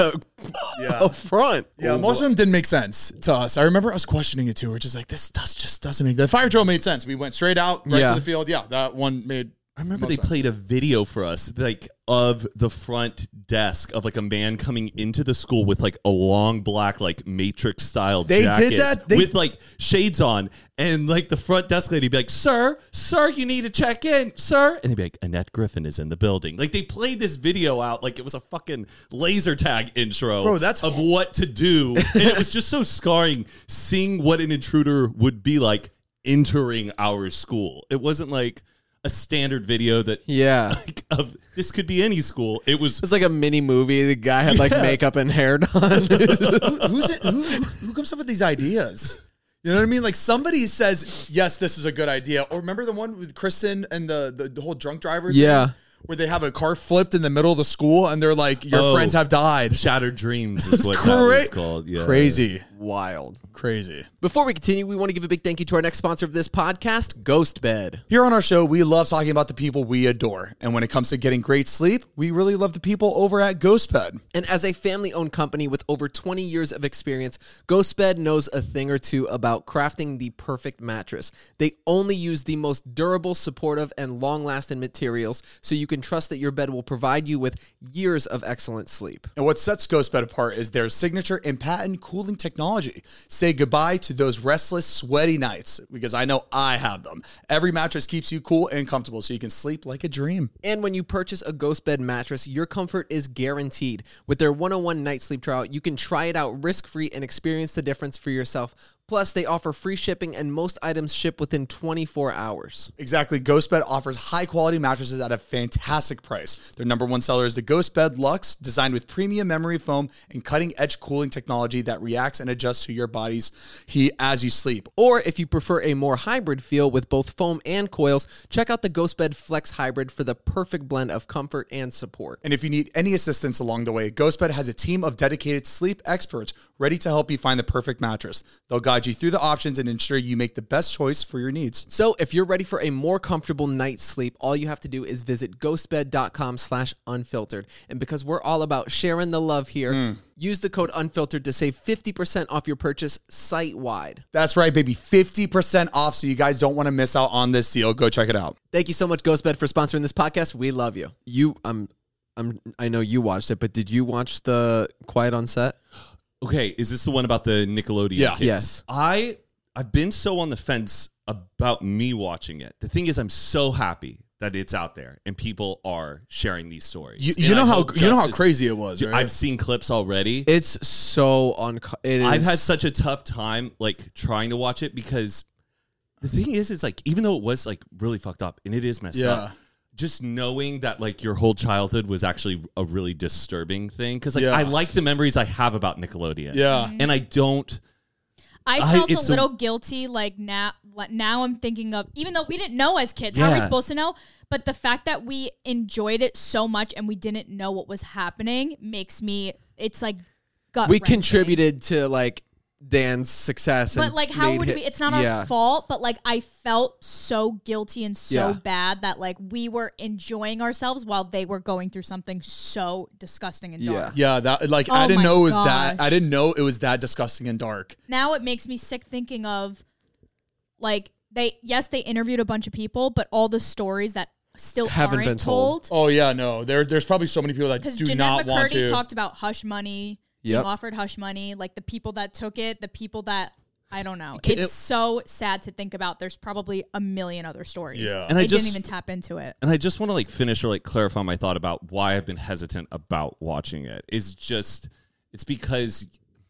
a front. Yeah, most of them didn't make sense to us. I remember us questioning it too. We're just like, this just doesn't make. The fire drill made sense. We went straight out, right to the field. Yeah, that one made. I remember they played a video for us, like of the front desk of like a man coming into the school with like a long black like Matrix style They jacket did that? with like shades on, and like the front desk lady be like, sir, you need to check in, sir," and they'd be like, "Annette Griffin is in the building." Like they played this video out like it was a fucking laser tag intro, Bro, that's of what to do, and it was just so scarring seeing what an intruder would be like entering our school. It wasn't like a standard video that like, of this could be any school. It was like a mini movie. The guy had like makeup and hair done. Who comes up with these ideas? You know what I mean? Like somebody says, yes, this is a good idea. Or remember the one with Kristen and the whole drunk driver thing? Where they have a car flipped in the middle of the school and they're like, your friends have died. Shattered Dreams is what that was called. Yeah. Crazy. Wild. Crazy. Before we continue, we want to give a big thank you to our next sponsor of this podcast, GhostBed. Here on our show, we love talking about the people we adore. And when it comes to getting great sleep, we really love the people over at GhostBed. And as a family-owned company with over 20 years of experience, GhostBed knows a thing or two about crafting the perfect mattress. They only use the most durable, supportive, and long-lasting materials, so you can trust that your bed will provide you with years of excellent sleep. And what sets GhostBed apart is their signature and patent cooling technology. Say goodbye to those restless, sweaty nights, because I know I have them. Every mattress keeps you cool and comfortable so you can sleep like a dream. And when you purchase a GhostBed mattress, your comfort is guaranteed. With their 101 night sleep trial, you can try it out risk-free and experience the difference for yourself. Plus, they offer free shipping and most items ship within 24 hours. Exactly. GhostBed offers high-quality mattresses at a fantastic price. Their number one seller is the GhostBed Luxe, designed with premium memory foam and cutting-edge cooling technology that reacts and adjusts to your body's heat as you sleep. Or if you prefer a more hybrid feel with both foam and coils, check out the GhostBed Flex Hybrid for the perfect blend of comfort and support. And if you need any assistance along the way, GhostBed has a team of dedicated sleep experts ready to help you find the perfect mattress. They'll guide you through the options and ensure you make the best choice for your needs. So if you're ready for a more comfortable night's sleep, all you have to do is visit ghostbed.com/unfiltered. And because we're all about sharing the love here, use the code unfiltered to save 50% off your purchase site-wide. That's right, baby. 50% off, so you guys don't want to miss out on this deal. Go check it out. Thank you so much, GhostBed, for sponsoring this podcast. We love you. I know you watched it, but did you watch the Quiet on Set? Okay, is this the one about the Nickelodeon kids? Yes. I've been so on the fence about me watching it. The thing is, I'm so happy that it's out there and people are sharing these stories. You know how crazy it was, right? I've seen clips already. It's so I've had such a tough time like trying to watch it because the thing is like even though it was like really fucked up and it is messed up, just knowing that like your whole childhood was actually a really disturbing thing. Cause like Yeah. I like the memories I have about Nickelodeon. Yeah. And I don't. I felt a it's little guilty, like now I'm thinking of, even though we didn't know as kids, how are we Yeah. supposed to know? But the fact that we enjoyed it so much and we didn't know what was happening makes me, it's like gut We wrenching. contributed to like Dan's success. But and like, how made would it- we? It's not our fault. But like, I felt so guilty and so bad that like we were enjoying ourselves while they were going through something so disgusting and dark. Yeah, that like Oh I didn't my know it was that. gosh. I didn't know it was that disgusting and dark. Now it makes me sick thinking of like they interviewed a bunch of people, but all the stories that still Haven't aren't been told. Oh yeah, no. There's probably so many people that Because do Jeanette not want McCurdy to. talked about hush money, Yep. being offered hush money, like the people that took it, the people that I don't know. Can- It's so sad to think about. There's probably a million other stories. Yeah. And they I just didn't even tap into it. And I just want to like finish or like clarify my thought about why I've been hesitant about watching it. Is just it's because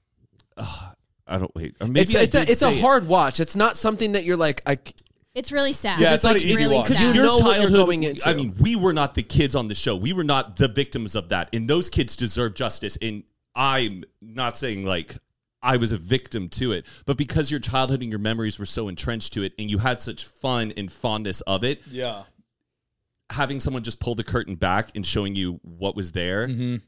I don't wait. Or maybe It's a hard watch. It's not something that you're like It's really sad. Yeah, it's not like an easy really watch. sad. You know what you're going into. I mean, we were not the kids on the show. We were not the victims of that. And those kids deserve justice. And I'm not saying like I was a victim to it, but because your childhood and your memories were so entrenched to it and you had such fun and fondness of it, Yeah. having someone just pull the curtain back and showing you what was there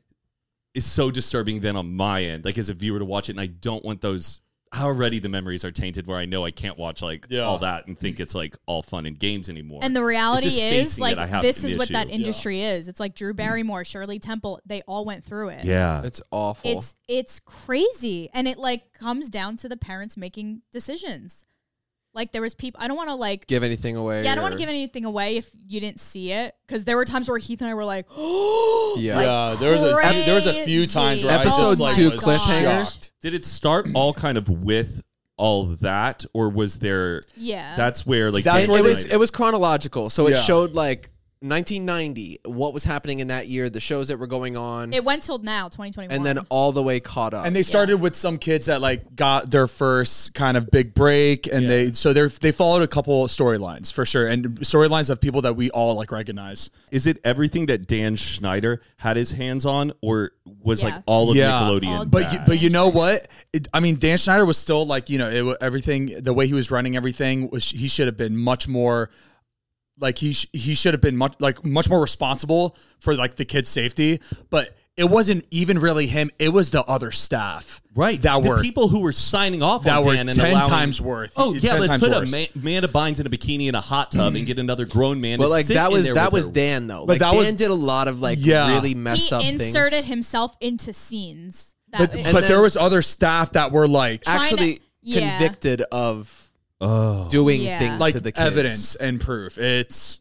is so disturbing then on my end, like as a viewer to watch it. And I don't want those. Already the memories are tainted where I know I can't watch like all that and think it's like all fun and games anymore. And the reality It's just is, facing like, that I have this an is what that issue. industry is. It's like Drew Barrymore, Shirley Temple. They all went through it. yeah. it's awful. It's crazy, and it like comes down to the parents making decisions. Like there was people. I don't want to like give anything away. Yeah, I don't want to give anything away if you didn't see it, because there were times where Heath and I were like, "Oh, Yeah. Yeah, there was a few times where Episode I just like 2 was cliffhanger. shocked. Did it start all kind of with all that, or was there? yeah." That's where like That's It, where it was chronological, so it Yeah. showed like 1990, what was happening in that year, the shows that were going on, It went till now, 2021, and then all the way caught up. And they started with some kids that like got their first kind of big break, and they followed a couple storylines for sure, and storylines of people that we all like recognize. Is it everything that Dan Schneider had his hands on, or was Yeah. like all of Yeah. Nickelodeon? All- bad? But you know what? I mean, Dan Schneider was still like, you know, everything, the way he was running everything was, he should have been much more like he should have been much more responsible for like the kids' safety. But it wasn't even really him; it was the other staff, Right, That the were people who were signing off that on were Dan and 10 allowing, times worth. Oh yeah, 10 let's times put worse. Amanda Bynes in a bikini in a hot tub and get another grown man. but to like sit that in was there with her. Dan though. But Like that Dan was- did a lot of like Yeah. really messed he up inserted things. himself into scenes. But And there then- was other staff that were like Trying to- Actually yeah. convicted of Oh, doing Yeah. things like to the kids. evidence and proof. It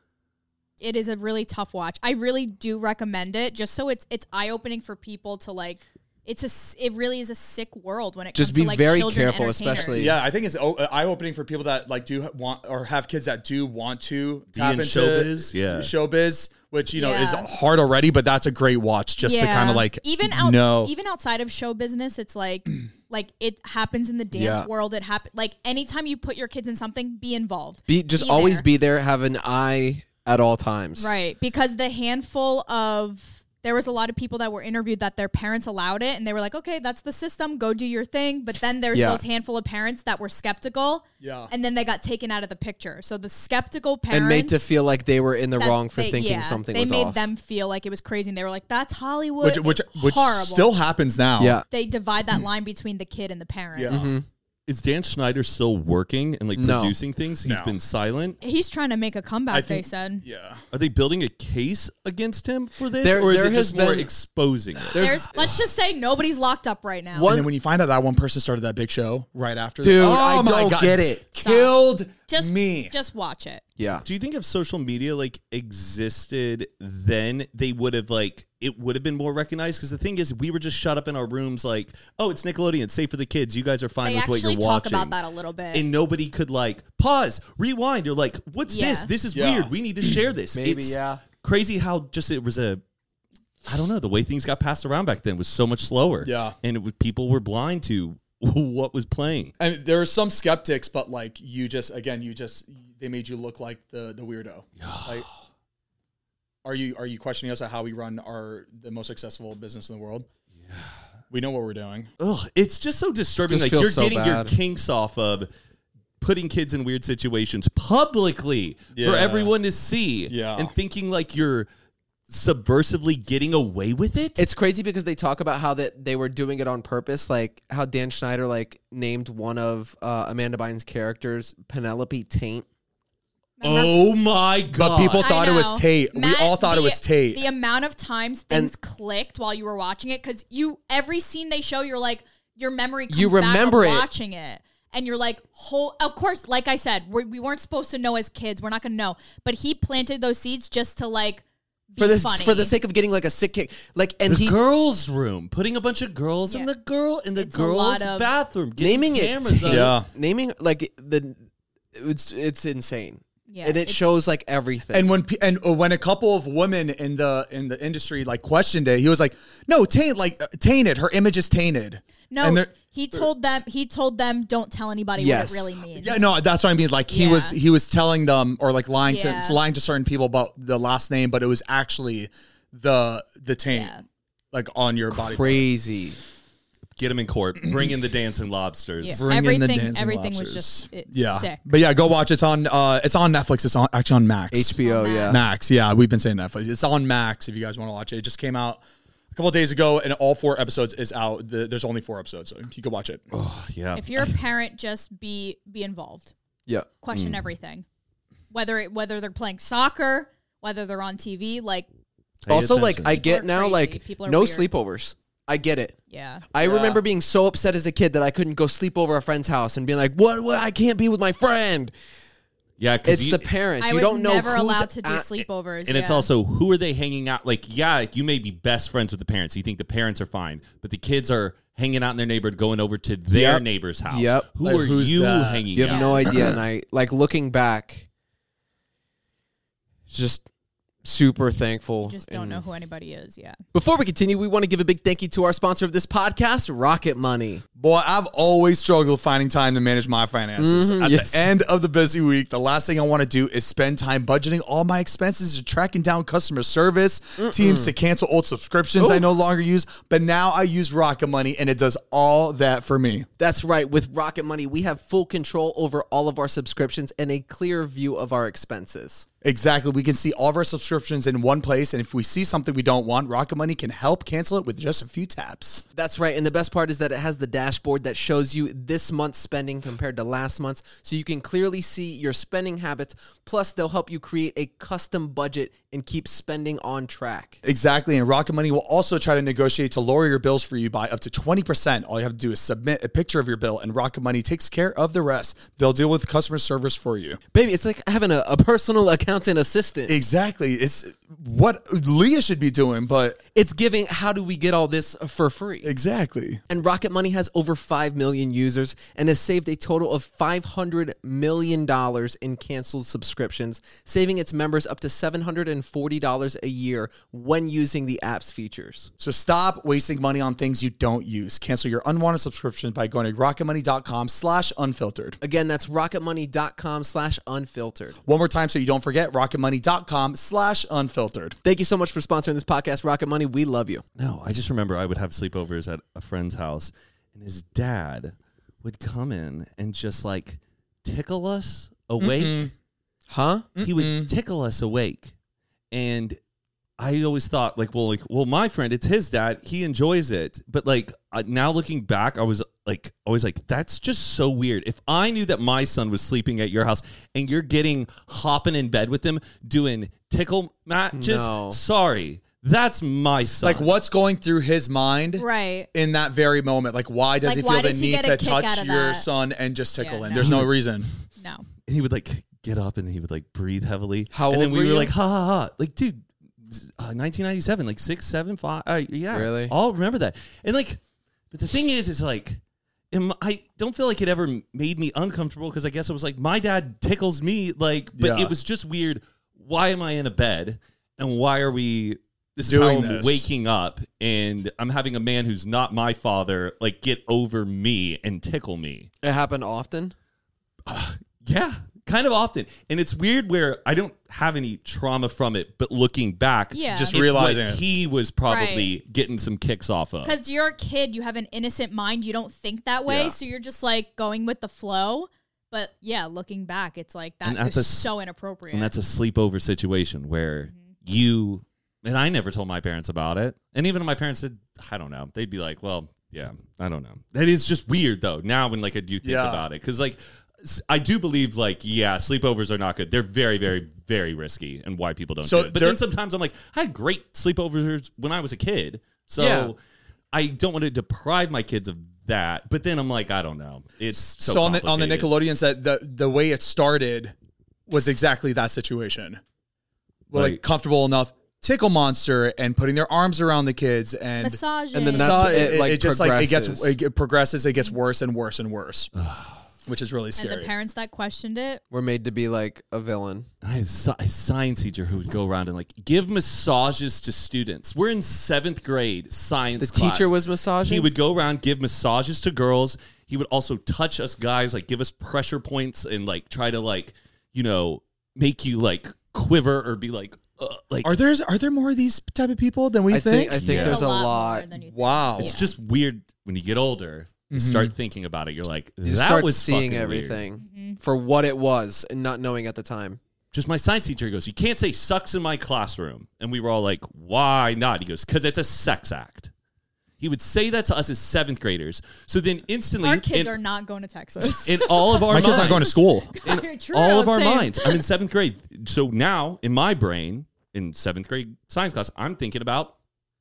is a really tough watch. I really do recommend it, just so it's eye opening for people to like. It really is a sick world when it Just comes be to like very children careful, entertainers. especially- yeah, I think it's eye opening for people that like do want or have kids that do want to Be tap in into showbiz? Yeah. showbiz, which is Yeah. hard already, but that's a great watch just to kind of like even outside of show business, it's like like it happens in the dance Yeah. world. It happen like anytime you put your kids in something, be involved. Just always there. be there, have an eye at all times. Right, because the handful of there was a lot of people that were interviewed that their parents allowed it, and they were like, "Okay, that's the system. Go do your thing." But then there's those handful of parents that were skeptical, and then they got taken out of the picture. So the skeptical parents And made to feel like they were in the that wrong for they- thinking yeah, something they was made off. them feel like it was crazy, and they were like, "That's Hollywood," which horrible. still happens now. Yeah. They divide that line between the kid and the parent. Yeah. is Dan Schneider still working and like No. producing things? He's No. been silent. He's trying to make a comeback. I They think- said. Yeah. Are they building a case against him for this, There- or is there it just has more been- exposing it? There's let's just say nobody's locked up right now. One- And then when you find out that one person started that big show right after, Dude, oh I my don't God, get it. Killed just me. Just watch it. Yeah. Do you think if social media like existed then, they would have like it would have been more recognized? Because the thing is, we were just shut up in our rooms like, oh, it's Nickelodeon, it's safe for the kids. You guys are fine They with what actually you're talk watching. about that a little bit. And nobody could like pause, rewind. You're like, what's Yeah. this? This is Yeah. weird. We need to share this. Maybe, It's yeah. crazy how just it was a. I don't know. The way things got passed around back then was so much slower. Yeah. And it was people were blind to what was playing. And there are some skeptics, but like they made you look like the weirdo. Like, Are you questioning us at how we run the most successful business in the world? Yeah. We know what we're doing. Ugh, it's just so disturbing. Just Like you're feels so getting your bad. kinks off of putting kids in weird situations publicly for everyone to see and thinking like you're subversively getting away with it. It's crazy because they talk about how that they were doing it on purpose, like how Dan Schneider like named one of Amanda Bynes' characters Penelope Taint. Oh my God. But people thought it was know. Tate. Matt, we all thought it was Tate. The amount of times things clicked while you were watching it, because every scene they show, you're like, your memory comes You remember back of it. watching it. And you're like, of course, like I said, we weren't supposed to know as kids. We're not going to know. But he planted those seeds just to like be funny. For the sake of getting like a sick kick. Like, and the girls' room, putting a bunch of girls in the girls' bathroom, getting naming cameras it. up. Naming like it's insane. Yeah, and it shows like everything. And when a couple of women in the industry like questioned it, he was like, "No, tainted. Her image is tainted." No, and he told them, don't tell anybody what it really means. Yeah, no, that's what I mean. Like he was telling them or like lying Yeah. to certain people about the last name, but it was actually the taint like on your body. Crazy. Get them in court. Bring in the dancing lobsters. Yeah. Bring in the dancing Everything was lobsters. just sick. But yeah, go watch. It's on Netflix. It's actually on Max. HBO, On yeah. Max. Yeah, we've been saying Netflix. It's on Max if you guys want to watch it. It just came out a couple of days ago, and all 4 episodes is out. There's only 4 episodes, so you can watch it. Oh, yeah. If you're a parent, just be involved. Yeah. Question everything. Whether they're playing soccer, whether they're on TV, like Also, attention. like I get People are now, crazy. like People are no weird. sleepovers. I get it. yeah. I remember being so upset as a kid that I couldn't go sleep over a friend's house and being like, "What? I can't be with my friend." Yeah, because It's the parents. I you was don't know never who's allowed to do at- sleepovers. And it's also, who are they hanging out? Like, yeah, you may be best friends with the parents. You think the parents are fine, but the kids are hanging out in their neighborhood, going over to their Yep. neighbor's house. Yep. Who Like, are who's you that? hanging You out have no idea. And I like looking back, just super thankful. just don't know who anybody is. Yeah. Before we continue, we want to give a big thank you to our sponsor of this podcast, Rocket Money. Boy, I've always struggled finding time to manage my finances. At yes. the end of the busy week, the last thing I want to do is spend time budgeting all my expenses and tracking down customer service, teams to cancel old subscriptions I no longer use. But now I use Rocket Money, and it does all that for me. That's right. With Rocket Money, we have full control over all of our subscriptions and a clear view of our expenses. Exactly. We can see all of our subscriptions in one place, and if we see something we don't want, Rocket Money can help cancel it with just a few taps. That's right. And the best part is that it has the dashboard that shows you this month's spending compared to last month's, so you can clearly see your spending habits. Plus, they'll help you create a custom budget and keep spending on track. Exactly. And Rocket Money will also try to negotiate to lower your bills for you by up to 20%. All you have to do is submit a picture of your bill, and Rocket Money takes care of the rest. They'll deal with customer service for you. Baby, it's like having a personal accountant assistant. Exactly. It's what Leah should be doing, but It's giving, how do we get all this for free? exactly. And Rocket Money has over 5 million users and has saved a total of $500 million in canceled subscriptions, saving its members up to $740 a year when using the app's features. So stop wasting money on things you don't use. Cancel your unwanted subscriptions by going to rocketmoney.com/unfiltered. Again, that's rocketmoney.com/unfiltered. One more time so you don't forget, rocketmoney.com/unfiltered. Thank you so much for sponsoring this podcast, Rocket Money. We love you. No, I just remember I would have sleepovers at a friend's house, and his dad would come in and just like tickle us awake. Huh? He would tickle us awake, and I always thought well, my friend, it's his dad. He enjoys it, but now looking back, I was always like, that's just so weird. If I knew that my son was sleeping at your house and you're hopping in bed with him doing tickle matches, No. sorry. That's my son. Like, what's going through his mind Right. in that very moment? Like, why does he Like, why feel the does he need get to a kick out touch of your that? son and just tickle Yeah, him? no. There's no reason. No. And he would get up and he would breathe heavily. How and old then we were were you? like, ha ha ha. Like, dude, 1997, 6, 7, 5. Yeah. Really? I'll remember that. And but the thing is I don't feel like it ever made me uncomfortable because I guess it was my dad tickles me. But Yeah. it was just weird. Why am I in a bed? And why are we. This is Doing how I'm this. waking up, and I'm having a man who's not my father get over me and tickle me. It happened often. Yeah, kind of often. And it's weird where I don't have any trauma from it, but looking back, Yeah. Just it's realizing what it. he was probably getting some kicks off of. Because you're a kid, you have an innocent mind, you don't think that way, Yeah. so you're just like going with the flow. But yeah, looking back, it's like that And that's is a- so inappropriate. And that's a sleepover situation where you, and I never told my parents about it. And even if my parents said, I don't know, they'd be like, well, yeah, I don't know. That is just weird though. Now when like I do think Yeah. about it, because like I do believe like, yeah, sleepovers are not good. They're very, very, very risky and why people don't So do it. But there- then sometimes I'm like, I had great sleepovers when I was a kid. So Yeah. I don't want to deprive my kids of that. But then I'm like, I don't know. It's so on the complicated. Nickelodeon set, the way it started was exactly that situation. Well, Right. like comfortable enough, tickle monster, and putting their arms around the kids, and Massage. And then So that's it, like, just like progresses. it progresses, it gets worse and worse and worse, which is really and scary. the parents that questioned it. We're made to be like a villain. I had a science teacher who would go around and like give massages to students. We're in 7th grade science The class. teacher was massaging. He would go around, give massages to girls. He would also touch us guys, like give us pressure points and like try to like, you know, make you like quiver or be like. Are there more of these type of people than we I think? think Yeah. there's a more lot. than you think. Wow. It's just weird when you get older. You start thinking about it. You're like, You that start was seeing fucking everything Mm-hmm. for what it was and not knowing at the time. Just my science teacher goes, you can't say sucks in my classroom. And we were all like, why not? He goes, because it's a sex act. He would say that to us as 7th graders. So then instantly, Our kids are not going to Texas. in all of our My minds, kid's not going to school. True, all of our same. minds. I'm in 7th grade. So now in my brain, in 7th grade science class, I'm thinking about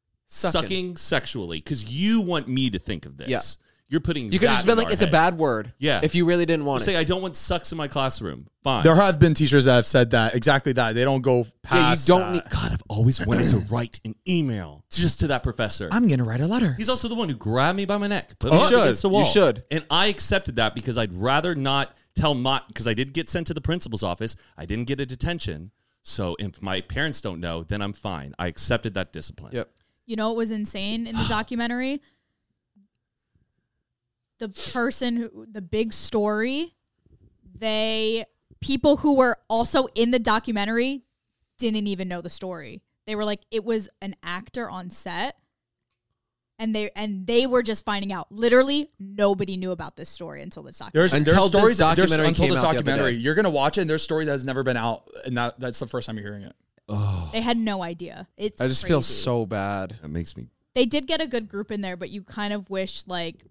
sucking sexually because you want me to think of this. Yeah. You're putting You could have that just been in like, our it's a heads. bad word. Yeah. If you really didn't want Say, it. I don't want sucks in my classroom. Fine. There have been teachers that have said that exactly that. They don't go past. don't that. need- God, I've always wanted to write an email just to that professor. I'm gonna write a letter. He's also the one who grabbed me by my neck. Put me You up should. against the wall. You should. And I accepted that because I'd rather not tell because I did get sent to the principal's office. I didn't get a detention. So if my parents don't know, then I'm fine. I accepted that discipline. Yep. You know what was insane in the documentary? The person who, the big story, people who were also in the documentary didn't even know the story. They were like, it was an actor on set. And they were just finding out. Literally, nobody knew about this story until this documentary. Until this stories, documentary until came this out the other documentary. day. You're gonna watch it, and there's a story that has never been out, and that's the first time you're hearing it. They had no idea. It's I just feel crazy. so bad. That makes me. They did get a good group in there, but you kind of wish like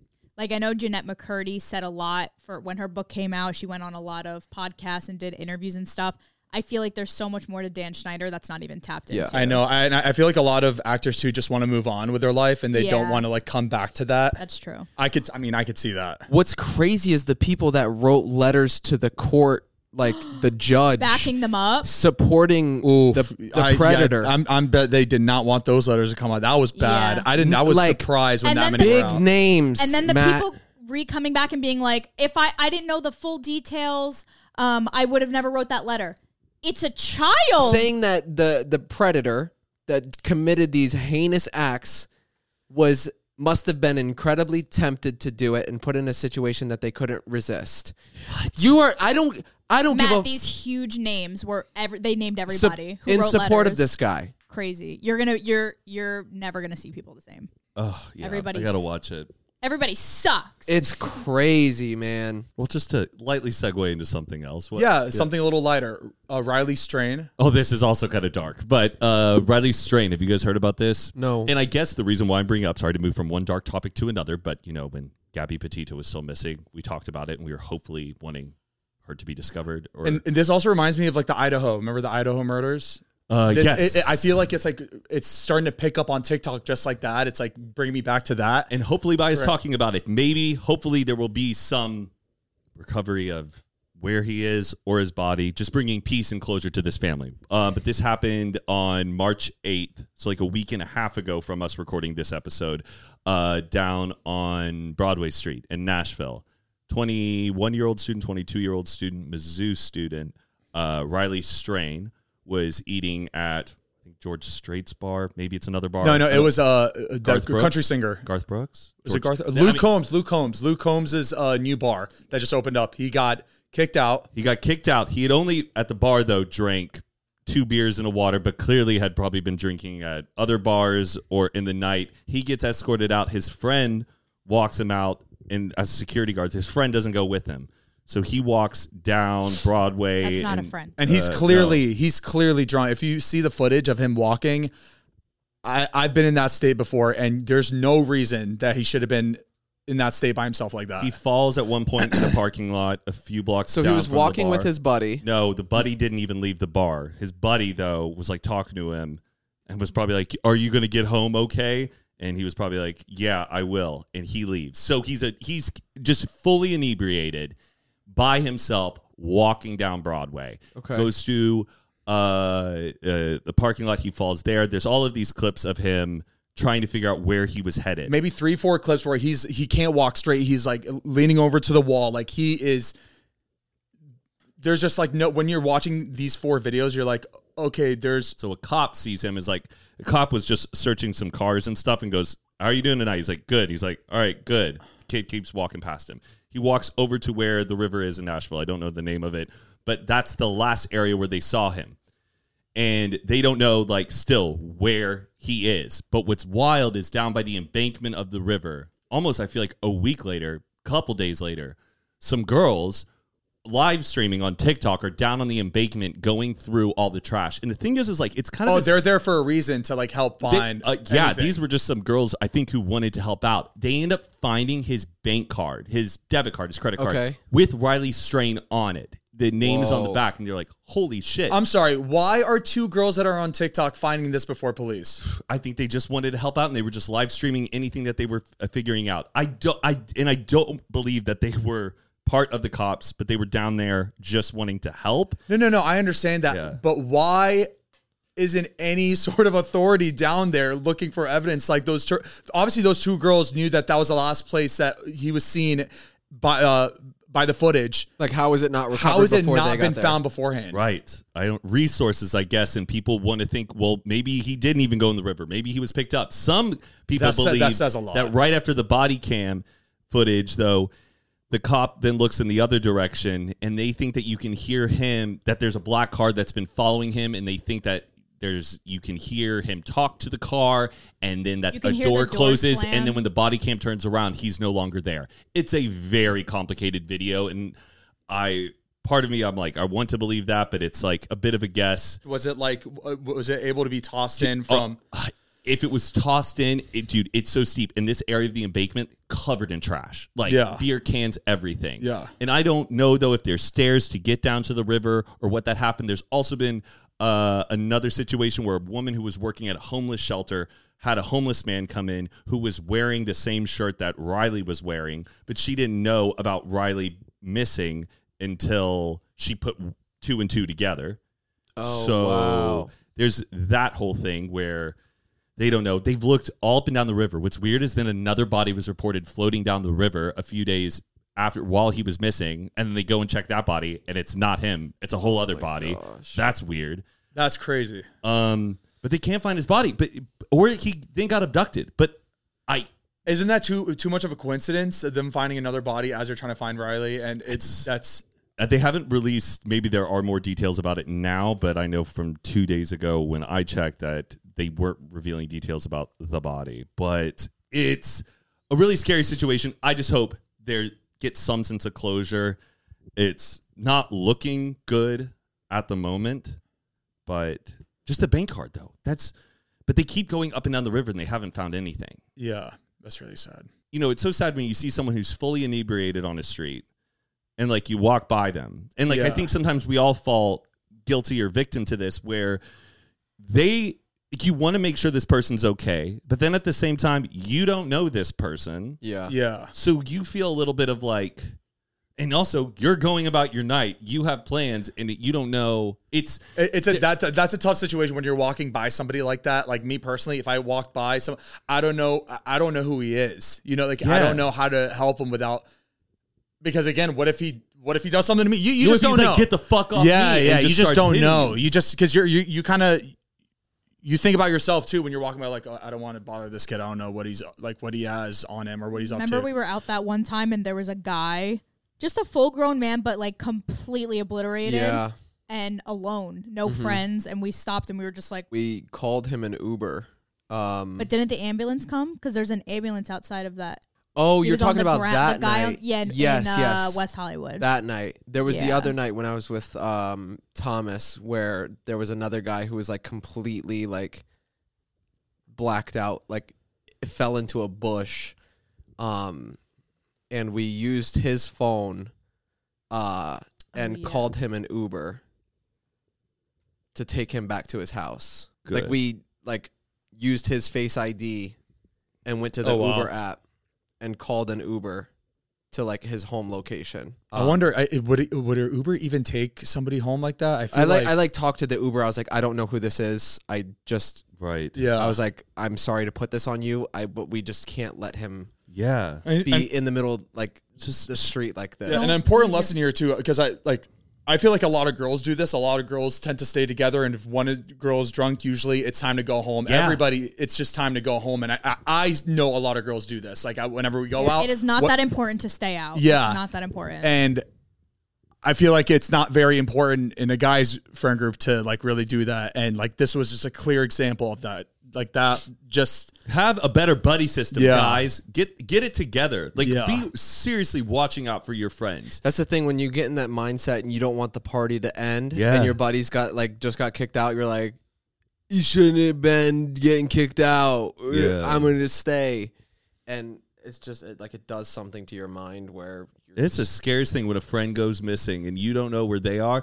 I know Jeanette McCurdy said a lot for when her book came out. She went on a lot of podcasts and did interviews and stuff. I feel like there's so much more to Dan Schneider that's not even tapped into. I know. I feel like a lot of actors too just want to move on with their life, and they don't Yeah. want to like come back to that. That's true. I could see that. What's crazy is the people that wrote letters to the court, like the judge, Backing them up. supporting Oof. the predator. Yeah, I'm bet they did not want those letters to come out. That was bad. Yeah. I was Like- surprised when And that then many were Big out. names. And then the Matt. people coming back and being like, if I didn't know the full details, I would have never wrote that letter. It's a child. saying that the predator that committed these heinous acts must have been incredibly tempted to do it and put in a situation that they couldn't resist. I don't give Matt, a these huge names were they named sup- everybody who in wrote support of letters. this guy. Crazy. You're never gonna see people the same. Oh, yeah. Everybody's- I gotta watch it. Everybody sucks. It's crazy, man. Well, just to lightly segue into something else. Something a little lighter. Riley Strain. Oh, this is also kind of dark. But Riley Strain, have you guys heard about this? No. And I guess the reason why I'm bringing up, sorry to move from one dark topic to another, but you know, when Gabby Petito was still missing, we talked about it and we were hopefully wanting her to be discovered. Or And this also reminds me of like the Idaho. Remember the Idaho murders? yes. I feel like it's starting to pick up on TikTok just like that. It's like bringing me back to that. And hopefully by us talking about it, hopefully there will be some recovery of where he is or his body, just bringing peace and closure to this family. But this happened on March 8th, so like a week and a half ago from us recording this episode, down on Broadway Street in Nashville. 21-year-old student, 22-year-old student, Mizzou student, Riley Strain was eating at I think George Strait's bar. Maybe it's another bar. No, it was Garth the Brooks? country singer. Garth Brooks. Was it George- Garth? No, Luke Combs. Luke Combs' new bar that just opened up. He got kicked out. He got kicked out. He had only, at the bar, though, drank 2 beers and a water, but clearly had probably been drinking at other bars or in the night. He gets escorted out. His friend walks him out and as a security guard. His friend doesn't go with him. So he walks down Broadway. That's not a friend. And he's clearly drunk. If you see the footage of him walking, I've been in that state before, and there's no reason that he should have been in that state by himself like that. He falls at one point in the parking lot a few blocks down. So he was from the walking bar. with his buddy. No, the buddy didn't even leave the bar. His buddy, though, was like talking to him and was probably like, "Are you going to get home okay?" And he was probably like, "Yeah, I will." And he leaves. So he's just fully inebriated by himself walking down Broadway. Okay. Goes to the parking lot. He falls there. There's all of these clips of him trying to figure out where he was headed. Maybe 3-4 clips where he can't walk straight. He's like leaning over to the wall. Like he is. There's just like no. When you're watching these 4 videos, you're like, okay, there's. So a cop sees him as like, the cop was just searching some cars and stuff and goes, "How are you doing tonight?" He's like, "Good." He's like, "All right, good." The kid keeps walking past him. He walks over to where the river is in Nashville. I don't know the name of it, but that's the last area where they saw him. And they don't know, like, still where he is. But what's wild is down by the embankment of the river, almost I feel like a week later, couple days later, some girls live streaming on TikTok are down on the embankment going through all the trash. And the thing is like, it's kind of... Oh, they're there for a reason to, like, help find yeah, anything. these were just some girls, I think, who wanted to help out. They end up finding his bank card, his debit card, his credit card, with Riley Strain on it. The name is on the back, and they're like, holy shit. I'm sorry, why are 2 girls that are on TikTok finding this before police? I think they just wanted to help out, and they were just live streaming anything that they were figuring out. I don't believe that they were part of the cops, but they were down there just wanting to help. No, I understand that. Yeah. But why isn't any sort of authority down there looking for evidence? Like obviously those 2 girls knew that was the last place that he was seen by the footage. Like, how is it not recovered? How has it not been found beforehand? Right. Resources, I guess, and people want to think, well, maybe he didn't even go in the river. Maybe he was picked up. Some people believe that says a lot. That right after the body cam footage, though, the cop then looks in the other direction, and they think that you can hear him, that there's a black car that's been following him, and they think that you can hear him talk to the car, and then that a door closes, and then when the body cam turns around, he's no longer there. It's a very complicated video, and part of me, I'm like, I want to believe that, but it's like a bit of a guess. Was it able to be tossed in from... If it was tossed in, dude, it's so steep. In this area of the embankment, covered in trash. Like beer cans, everything. Yeah. And I don't know, though, if there's stairs to get down to the river or what that happened. There's also been another situation where a woman who was working at a homeless shelter had a homeless man come in who was wearing the same shirt that Riley was wearing, but she didn't know about Riley missing until she put 2 and 2 together. Oh, so wow. There's that whole thing where... They don't know. They've looked all up and down the river. What's weird is then another body was reported floating down the river a few days after while he was missing, and then they go and check that body, and it's not him. It's a whole other body. Gosh. That's weird. That's crazy. But they can't find his body. Or he then got abducted. Isn't that too much of a coincidence? Them finding another body as they're trying to find Riley, and that's. They haven't released. Maybe there are more details about it now, but I know from 2 days ago when I checked that they weren't revealing details about the body. But it's a really scary situation. I just hope there gets some sense of closure. It's not looking good at the moment, but just the bank card though. But they keep going up and down the river and they haven't found anything. Yeah, that's really sad. You know, it's so sad when you see someone who's fully inebriated on a street and like you walk by them. And like I think sometimes we all fall guilty or victim to this where you want to make sure this person's okay, but then at the same time, you don't know this person. Yeah. Yeah. So you feel a little bit of like, and also you're going about your night. You have plans and you don't know. That's a tough situation when you're walking by somebody like that. Like me personally, if I walked by I don't know who he is. You know, like I don't know how to help him because again, what if he does something to me? You just don't know. Like, get the fuck off me. Yeah. You just don't know. You. You just, because you kind of, you think about yourself too when you're walking by, like, oh, I don't want to bother this kid. I don't know what he has on him or what he's up to. Remember we were out that one time and there was a guy just a full grown man, but like completely obliterated. Yeah. And alone, no friends, and we stopped and we were just like, We called him an Uber. but didn't the ambulance come? Because there's an ambulance outside of that. Oh, He you're was on talking the about that the guy night. in yes. West Hollywood. That night. There was the Yeah. other night when I was with Thomas where there was another guy who was like completely like blacked out, like fell into a bush. And we used his phone and yeah. called him an Uber to take him back to his house. Good. Like we like used his Face ID and went to the Oh, wow. Uber app and called an Uber to like his home location. I wonder, would Uber even take somebody home like that? I feel I like talked to the Uber. I was like, I don't know who this is. I just Right. yeah. I was like, I'm sorry to put this on you. But we just can't let him Yeah. be in the middle like just the street like this. Yeah, an important lesson here too, because I feel like a lot of girls do this. A lot of girls tend to stay together, and if one girl is drunk, usually it's time to go home. Yeah. Everybody, it's just time to go home. And I know a lot of girls do this. Like whenever we go out, It is not that important to stay out. Yeah. It's not that important. and I feel like it's not very important in a guy's friend group to like really do that. And like this was just a clear example of that. Like that, just Have a better buddy system, Yeah. guys. Get it together. Like, Yeah. be seriously watching out for your friends. That's the thing when you get in that mindset and you don't want the party to end. Yeah. And your buddies just got kicked out. You're like, you shouldn't have been getting kicked out. Yeah. I'm going to stay. And it's just like it does something to your mind where you're It's the scariest thing when a friend goes missing and you don't know where they are.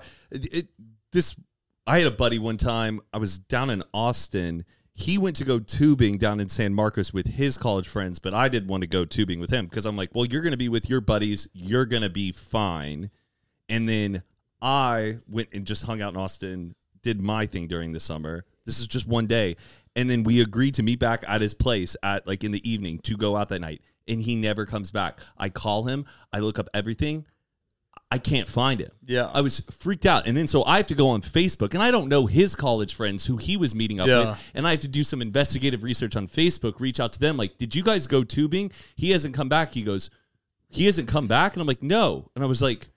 I had a buddy one time. I was down in Austin. He went to go tubing down in San Marcos with his college friends, but I didn't want to go tubing with him because I'm like, well, you're going to be with your buddies. You're going to be fine. And then I went and just hung out in Austin, did my thing during the summer. This is just one day. And then we agreed to meet back at his place at like in the evening to go out that night. And he never comes back. I call him. I look up everything. I can't find him. Yeah. I was freaked out. And then so I have to go on Facebook, and I don't know his college friends who he was meeting up Yeah. with. And I have to do some investigative research on Facebook, reach out to them. Like, did you guys go tubing? He hasn't come back. He goes, he hasn't come back? And I'm like, no. And I was like,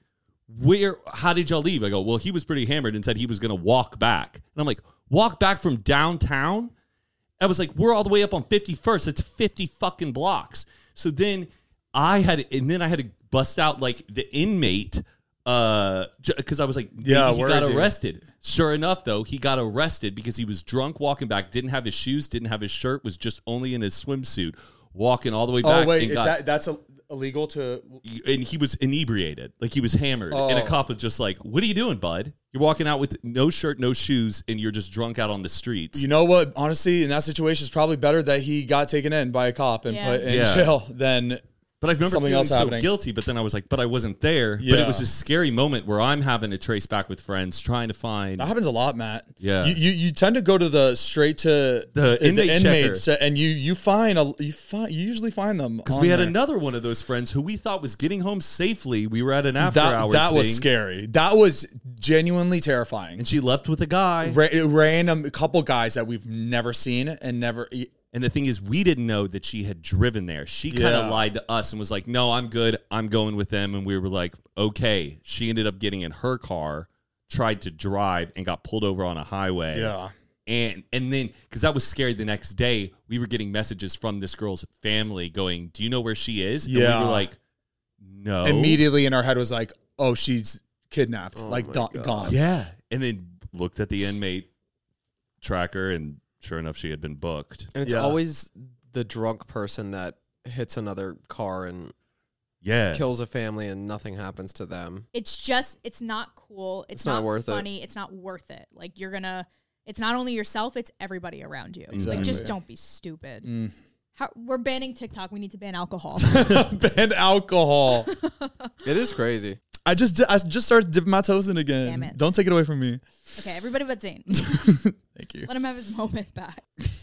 how did y'all leave? I go, well, he was pretty hammered and said he was going to walk back. And I'm like, walk back from downtown? I was like, we're all the way up on 51st. It's 50 fucking blocks. So then I had to bust out like the inmate because I was like, maybe Yeah, he where got is he? arrested. Sure enough, though, he got arrested because he was drunk walking back, didn't have his shoes, didn't have his shirt, was just only in his swimsuit, walking all the way back. oh wait, and is that's illegal to? and he was inebriated, like he was hammered. And a Oh. cop was just like, what are you doing, bud? You're walking out with no shirt, no shoes, and you're just drunk out on the streets. You know what? Honestly, in that situation, it's probably better that he got taken in by a cop and Yeah. put in Yeah. jail than. But I remember Something feeling else so happening. guilty, but then I was like, but I wasn't there. But Yeah. it was a scary moment where I'm having to trace back with friends, trying to find. That happens a lot, Matt. Yeah. You tend to go to the straight to The inmate inmates, and you usually find them Because on we had there. another one of those friends who we thought was getting home safely. We were at an after hours that was thing, scary. That was genuinely terrifying. and she left with a guy. Random couple guys that we've never seen and never. And the thing is, we didn't know that she had driven there. She kind of Yeah. lied to us and was like, no, I'm good. I'm going with them. And we were like, okay. She ended up getting in her car, tried to drive, and got pulled over on a highway. Yeah. And then, because I was scared the next day, we were getting messages from this girl's family going, do you know where she is? And Yeah. we were like, no. Immediately in our head was like, oh, she's kidnapped, Oh like my gone. God. Yeah. And then looked at the inmate tracker, and sure enough, she had been booked. And it's Yeah. always the drunk person that hits another car and Yeah. kills a family and nothing happens to them. it's not cool. It's not not worth it. funny. It's not worth it. Like it's not only yourself, it's everybody around you. Exactly. Like just don't be stupid. We're banning TikTok. We need to ban alcohol. And alcohol. It is crazy. I just started dipping my toes in again. Damn it. Don't take it away from me. Okay, everybody but Zane. Thank you. Let him have his moment back.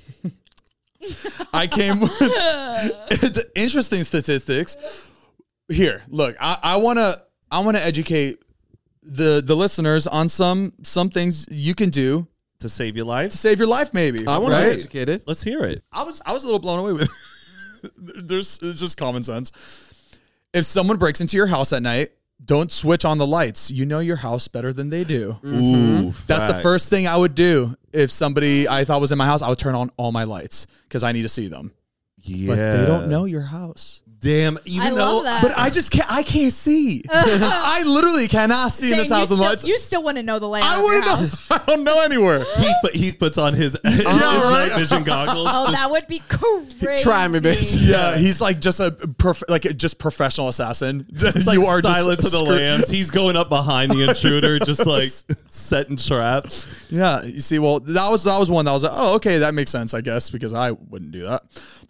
I came with the interesting statistics. Here, look, I wanna educate the listeners on some things you can do To save your life? to save your life, maybe. I want to right? be educated. Let's hear it. I was a little blown away with it's just common sense. If someone breaks into your house at night don't switch on the lights. You know your house better than they do. Ooh, That's the facts. first thing I would do if somebody I thought was in my house. I would turn on all my lights because I need to see them. Yeah. But they don't know your house. Damn. Even I though. love that. But I just can't. I can't see. I literally cannot see in this Saying house with lights. you still want to know the layout I of your wouldn't know. house. I don't know anywhere. Heath puts on his night vision goggles. Oh, just- that would be crazy. Try me, bitch. Yeah, he's like just a just professional assassin. It's like you are Silence just of the Lambs. He's going up behind the intruder, just like setting traps. Yeah, you see, well, that was one that was like, oh, okay, that makes sense, I guess, because I wouldn't do that.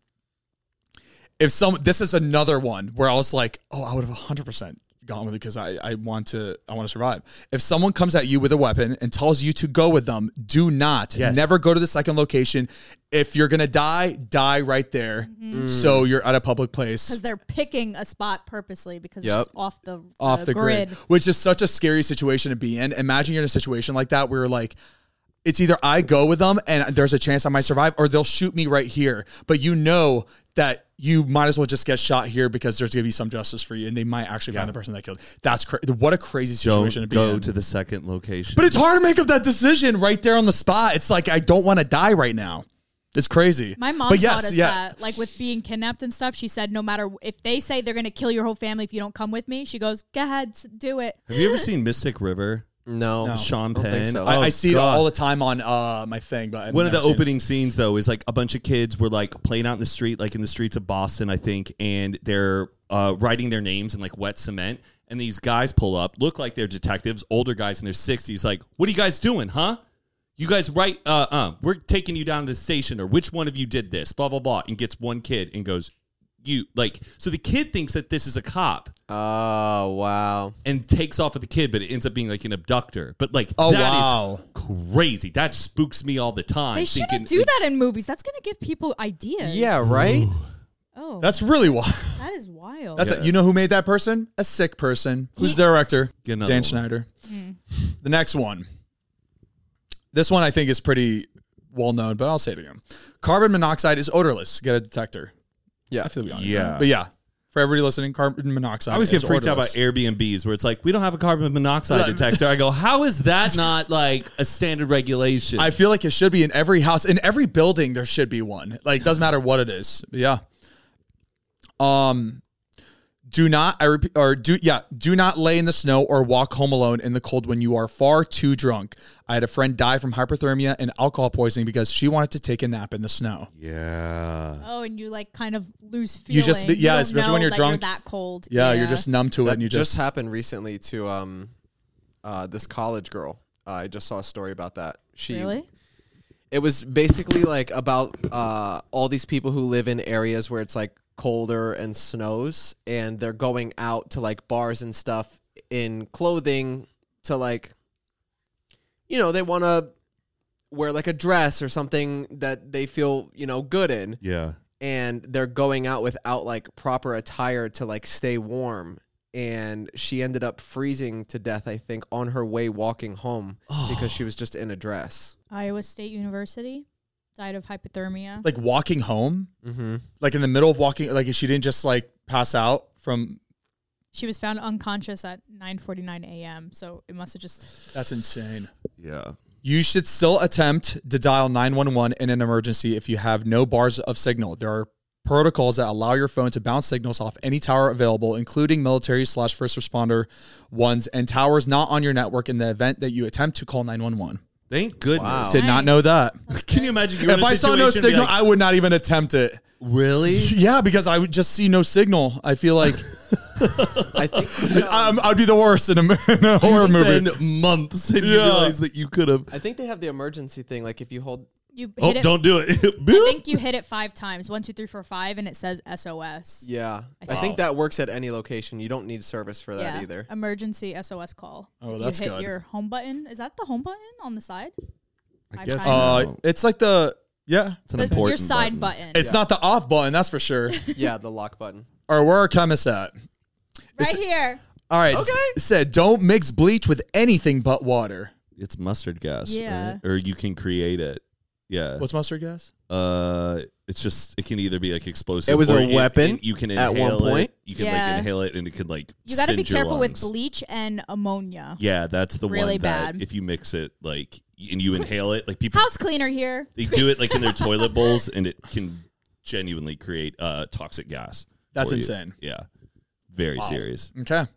This is another one where I was like, oh, I would have 100% gone with it because I want to survive. If someone comes at you with a weapon and tells you to go with them, do not. Yes. Never go to the second location. If you're gonna die right there. So you're at a public place. Because they're picking a spot purposely because Yep. it's off the grid, which is such a scary situation to be in. Imagine you're in a situation like that where like it's either I go with them and there's a chance I might survive, or they'll shoot me right here. But you know that you might as well just get shot here because there's gonna be some justice for you, and they might actually find the person that killed. That's what a crazy situation Don't to be go in. to the second location. But it's hard to make up that decision right there on the spot. It's like I don't want to die right now. It's crazy. My mom But taught us that, like with being kidnapped and stuff. She said, no matter if they say they're going to kill your whole family if you don't come with me, she goes, go ahead, do it. Have you ever seen Mystic River? No. Sean I don't think Penn. so. I see it God. all the time on my thing. But I've One of the never seen it. opening scenes, though, is like a bunch of kids were like playing out in the street, like in the streets of Boston, I think, and they're writing their names in like wet cement. And these guys pull up, look like they're detectives, older guys in their 60s, like, what are you guys doing, huh? You guys write, we're taking you down to the station, or which one of you did this, blah, blah, blah, and gets one kid and goes, you, like, so the kid thinks that this is a cop. Oh, wow. And takes off with the kid, but it ends up being like an abductor. But like, Oh, that wow. is crazy. That spooks me all the time. They shouldn't do that in movies. That's going to give people ideas. Yeah, right? Oh, That's really wild. that is wild. That's you know who made that person? A sick person. Who's the director? Get another Dan one. Schneider. The next one. This one I think is pretty well known, but I'll say it again. Carbon monoxide is odorless. Get a detector. Yeah. I feel we all know Yeah. that. But yeah, for everybody listening, carbon monoxide. I always get is freaked out about odorless. Airbnbs where it's like, we don't have a carbon monoxide detector. I go, how is that not like a standard regulation? I feel like it should be in every house, in every building. There should be one. Like, doesn't matter what it is. But yeah. Do not lay in the snow or walk home alone in the cold when you are far too drunk. I had a friend die from hypothermia and alcohol poisoning because she wanted to take a nap in the snow. yeah. Oh, and you like kind of lose feeling. You just- yeah, don't especially know when you're that drunk. that cold. Yeah, you're just numb to it, That and you just happened recently to this college girl. I just saw a story about that. Really? It was basically like about all these people who live in areas where it's like colder and snows, and they're going out to like bars and stuff in clothing to like, you know, they want to wear like a dress or something that they feel, you know, good in. Yeah. And they're going out without like proper attire to like stay warm. And she ended up freezing to death, I think, on her way walking home because she was just in a dress. Iowa State University died of hypothermia. like walking home, Mm-hmm. like in the middle of walking, like she didn't just like pass out from. She was found unconscious at 9:49 a.m. So it must have just. That's insane. Yeah. You should still attempt to dial 911 in an emergency if you have no bars of signal. There are protocols that allow your phone to bounce signals off any tower available, including military/first responder ones and towers not on your network in the event that you attempt to call 911. Thank goodness. Wow. Did not know that. Can you imagine you were If in a I saw no situation and be signal, like, I would not even attempt it. really? Yeah, because I would just see no signal. I feel like I think I'd be the worst in a horror movie. Spend months and you Yeah. realize that you could have. I think they have the emergency thing. Like if you hold, You Oh, hit it. don't do it. I think you hit it 5 times. 1, 2, 3, 4, 5, and it says SOS. yeah, I Wow. think that works at any location. You don't need service for that Yeah, either. emergency SOS call. Oh, If that's you hit good. your home button. Is that the home button on the side? I Five guess times. It's like the it's an important your side button. button. it's not the off button, that's for sure. Yeah, the lock button. Or where are chemists at? right here. All right. Okay. It said don't mix bleach with anything but water. It's mustard gas. Yeah. Right? Or you can create it. Yeah. What's mustard gas? It's just it can either be like explosive. It was or a weapon you can at inhale one point? It. You can like Yeah. inhale it, and it can like. You got to be singe your careful with lungs. bleach and ammonia. Yeah, that's the Really one that bad. if you mix it like and you inhale it, like people House cleaner here. they do it like in their toilet bowls, and it can genuinely create toxic gas. That's for you. insane. Yeah, very serious. Okay.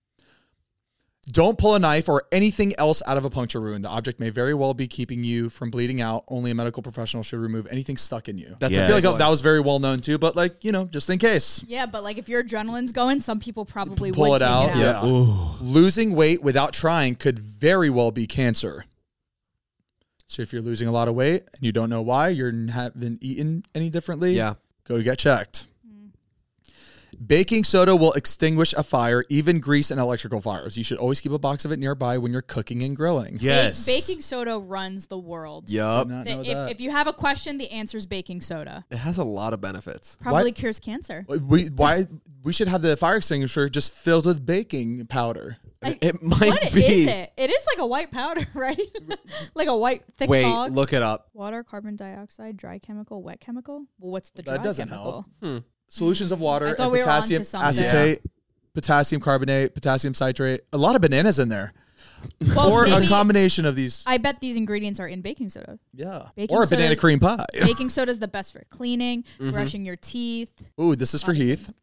Don't pull a knife or anything else out of a puncture wound. The object may very well be keeping you from bleeding out. Only a medical professional should remove anything stuck in you. That's Yeah. I feel like good that one. was very well known too, but like, just in case. Yeah, but like if your adrenaline's going, some people probably Pull would it take out. it out. Yeah. Losing weight without trying could very well be cancer. So if you're losing a lot of weight and you don't know why, you haven't eaten any differently, Yeah. go get checked. Baking soda will extinguish a fire, even grease and electrical fires. You should always keep a box of it nearby when you're cooking and grilling. Yes, Baking soda runs the world. Yup. Did not know If, that. if you have a question, the answer is baking soda. It has a lot of benefits. Probably What? cures cancer. We should have the fire extinguisher just filled with baking powder. It might What be. is it? It is like a white powder, right? Like a white thick Wait, fog. look it up. Water, carbon dioxide, dry chemical, wet chemical. Well, what's the dry That doesn't chemical? help. Solutions of water I and thought we were potassium onto something. acetate, potassium carbonate, potassium citrate. A lot of bananas in there. Well, Or a maybe- combination of these. I bet these ingredients are in baking soda. Yeah. Baking Or a soda banana is- cream pie. Baking soda is the best for cleaning, brushing your teeth. Ooh, this is for Heath.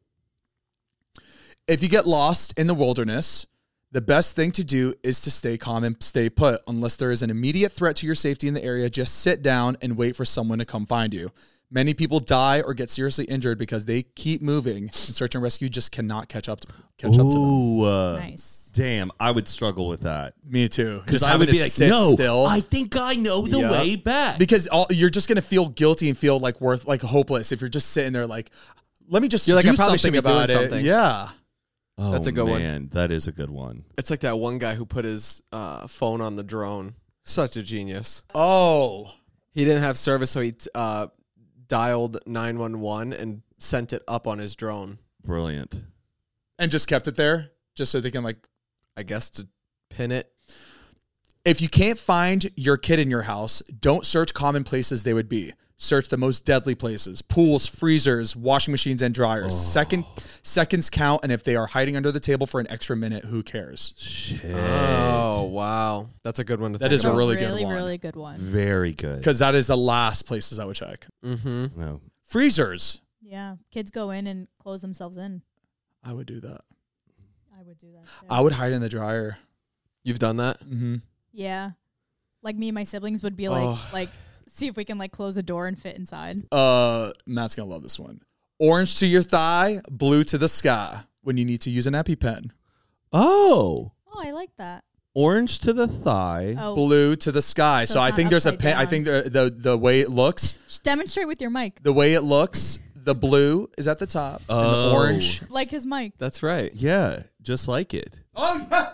If you get lost in the wilderness, the best thing to do is to stay calm and stay put. Unless there is an immediate threat to your safety in the area, just sit down and wait for someone to come find you. Many people die or get seriously injured because they keep moving, and search and rescue just cannot catch up to them. Ooh, Nice. damn! I would struggle with that Me too. because Just I having would to be like, sit no, still. I think I know the Yeah. way back. Because you're just gonna feel guilty and feel like hopeless if you're just sitting there like, let me just You're like, do I probably something should be doing about it. something. Yeah. Oh, That's a good one. man, that is a good one. It's like that one guy who put his phone on the drone. Such a genius. Oh. He didn't have service, so he dialed 911 and sent it up on his drone. Brilliant. And just kept it there just so they can like. I guess to pin it. If you can't find your kid in your house, don't search common places they would be. Search the most deadly places: pools, freezers, washing machines, and dryers. Seconds count, and if they are hiding under the table for an extra minute, who cares? Shit. Oh, wow. That's a good one to That think is a about. really good one. Really good one. Very good. Because that is the last places I would check. Mm-hmm. No. Freezers. Yeah. Kids go in and close themselves in. I would do that. I would do that too. I would hide in the dryer. You've done that? Mm-hmm. Yeah. Like me and my siblings would be Oh. like, see if we can like close a door and fit inside. Matt's gonna love this one. Orange to your thigh, blue to the sky. When you need to use an EpiPen. Oh, Oh, I like that. orange to the thigh. Oh, Blue to the sky. So So, it's I not think there's a upside pen. I down. think the way it looks, just demonstrate with your mic, the blue is at the top, and the Oh. orange. like his mic. That's right. Yeah, just like it. Oh,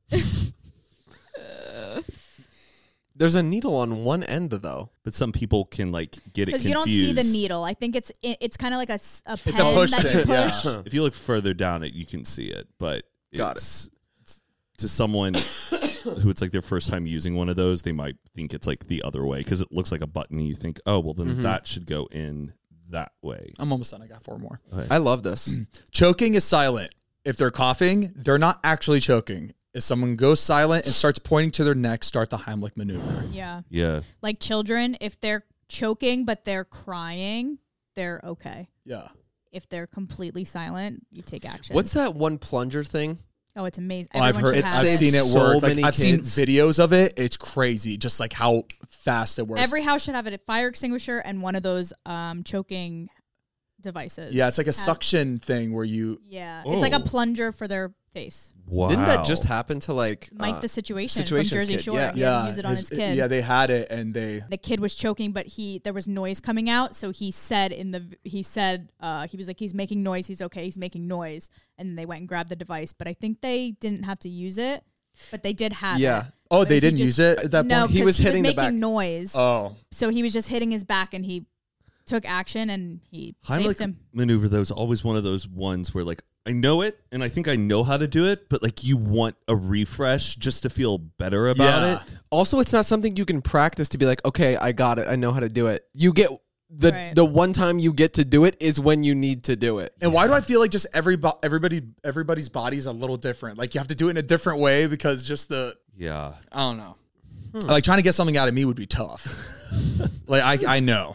There's a needle on one end, though. But some people can like get it Because confused. you don't see the needle. I think it's kind of like a pen It's a push that you thing, push. yeah. If you look further down it, you can see it. But Got it's to someone who it's like their first time using one of those, they might think it's like the other way because it looks like a button. And you think, oh, well, then that should go in that way. I'm almost done. I got 4 more. I love this. Choking is silent. If they're coughing, they're not actually choking. If someone goes silent and starts pointing to their neck, start the Heimlich maneuver. Yeah. Yeah. Like children, if they're choking but they're crying, they're okay. Yeah. If they're completely silent, you take action. What's that one plunger thing? Oh, it's amazing. Oh, I've Everyone heard. should I've have it. seen it So work. Like, many I've seen kids. videos of it. It's crazy, just like how fast it works. Every house should have a fire extinguisher and one of those choking devices. Yeah, it's like a Has- suction thing where you. Yeah, it's like a Oh. plunger for their face. Wow. Didn't that just happen to like Mike the situation from Situations Jersey kid, Shore. yeah. He had to use it on his kid. Yeah, they had it, and they. The kid was choking, but there was noise coming out. So he said he was like, he's making noise. He's okay. He's making noise. And they went and grabbed the device. But I think they didn't have to use it, but they did have Yeah. it. Oh, But they he didn't just- use it at that No, point. He because was he hitting the was making back. noise. Oh, So he was just hitting his back, and he took action, and he saved Heimlich him. maneuver, though, is always one of those ones where like I know it, and I think I know how to do it, but like you want a refresh just to feel better about it. Also, it's not something you can practice to be like, okay, I got it. I know how to do it. You get Right. the one time you get to do it is when you need to do it. And why do I feel like just everybody's body is a little different? Like you have to do it in a different way because just I don't know. Like trying to get something out of me would be tough. Like I know.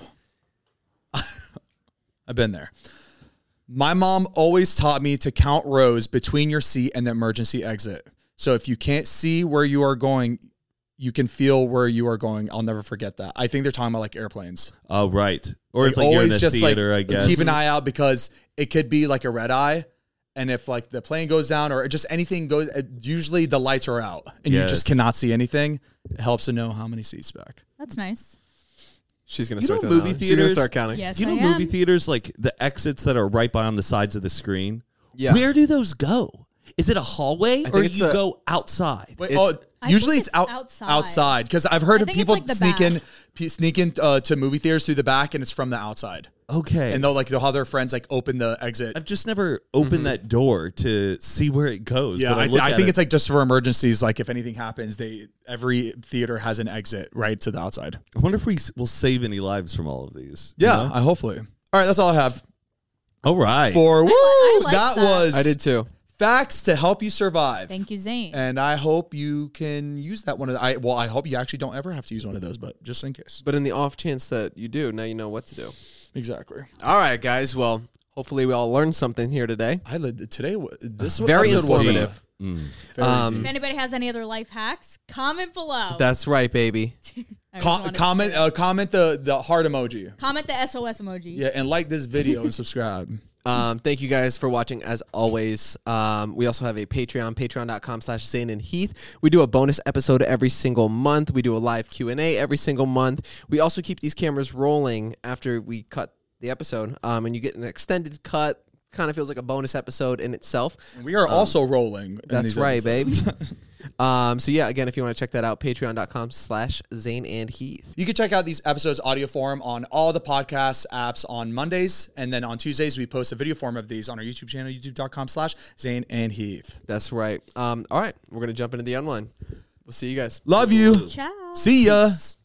I've been there. My mom always taught me to count rows between your seat and the emergency exit. So if you can't see where you are going, you can feel where you are going. I'll never forget that. I think they're talking about like airplanes. Oh, right. Or Like, if like you're in the theater, I guess. Keep an eye out because it could be like a red eye. And if like the plane goes down or just anything goes, usually the lights are out and you just cannot see anything. It helps to know how many seats back. That's nice. She's gonna You start know that movie out. She's gonna theaters- start counting. Yes, You know, I am. movie theaters, like the exits that are right by on the sides of the screen. Yeah. Where do those go? Is it a hallway think or it's you the- go outside? Wait, It's- I usually think it's outside. outside because I've heard I of think it's people like the sneak in to movie theaters through the back and it's from the outside. Okay. And they'll have their friends like open the exit. I've just never opened that door to see where it goes. Yeah, but I look at think it. it's like just for emergencies. Like if anything happens, every theater has an exit right to the outside. I wonder if we will save any lives from all of these. Yeah, You know? I hopefully. All right, that's all I have All right. for woo. I like that that. was I did too. facts to help you survive. Thank you, Zane. And I hope you can use that one. I hope you actually don't ever have to use one of those, but just in case. But in the off chance that you do, now you know what to do. Exactly. All right, guys. Well, hopefully we all learned something here today. This Very episode was informative. very deep. If anybody has any other life hacks, comment below. That's right, baby. I just wanted to Comment say that. comment the heart emoji. Comment the SOS emoji. Yeah, and like this video and subscribe. Thank you guys for watching as always. We also have a Patreon, patreon.com/Zane and Heath. We do a bonus episode every single month. We do a live Q&A every single month. We also keep these cameras rolling after we cut the episode. And you get an extended cut. Kind of feels like a bonus episode in itself. We are also rolling. in That's these right, babe. episodes. So yeah, again, if you want to check that out, patreon.com/Zane and Heath. You can check out these episodes audio form on all the podcast apps on Mondays. And then on Tuesdays, we post a video form of these on our YouTube channel, youtube.com/Zane and Heath. That's right. All right, we're going to jump into the unwind. We'll see you guys. Love you. Ciao. See ya. Peace.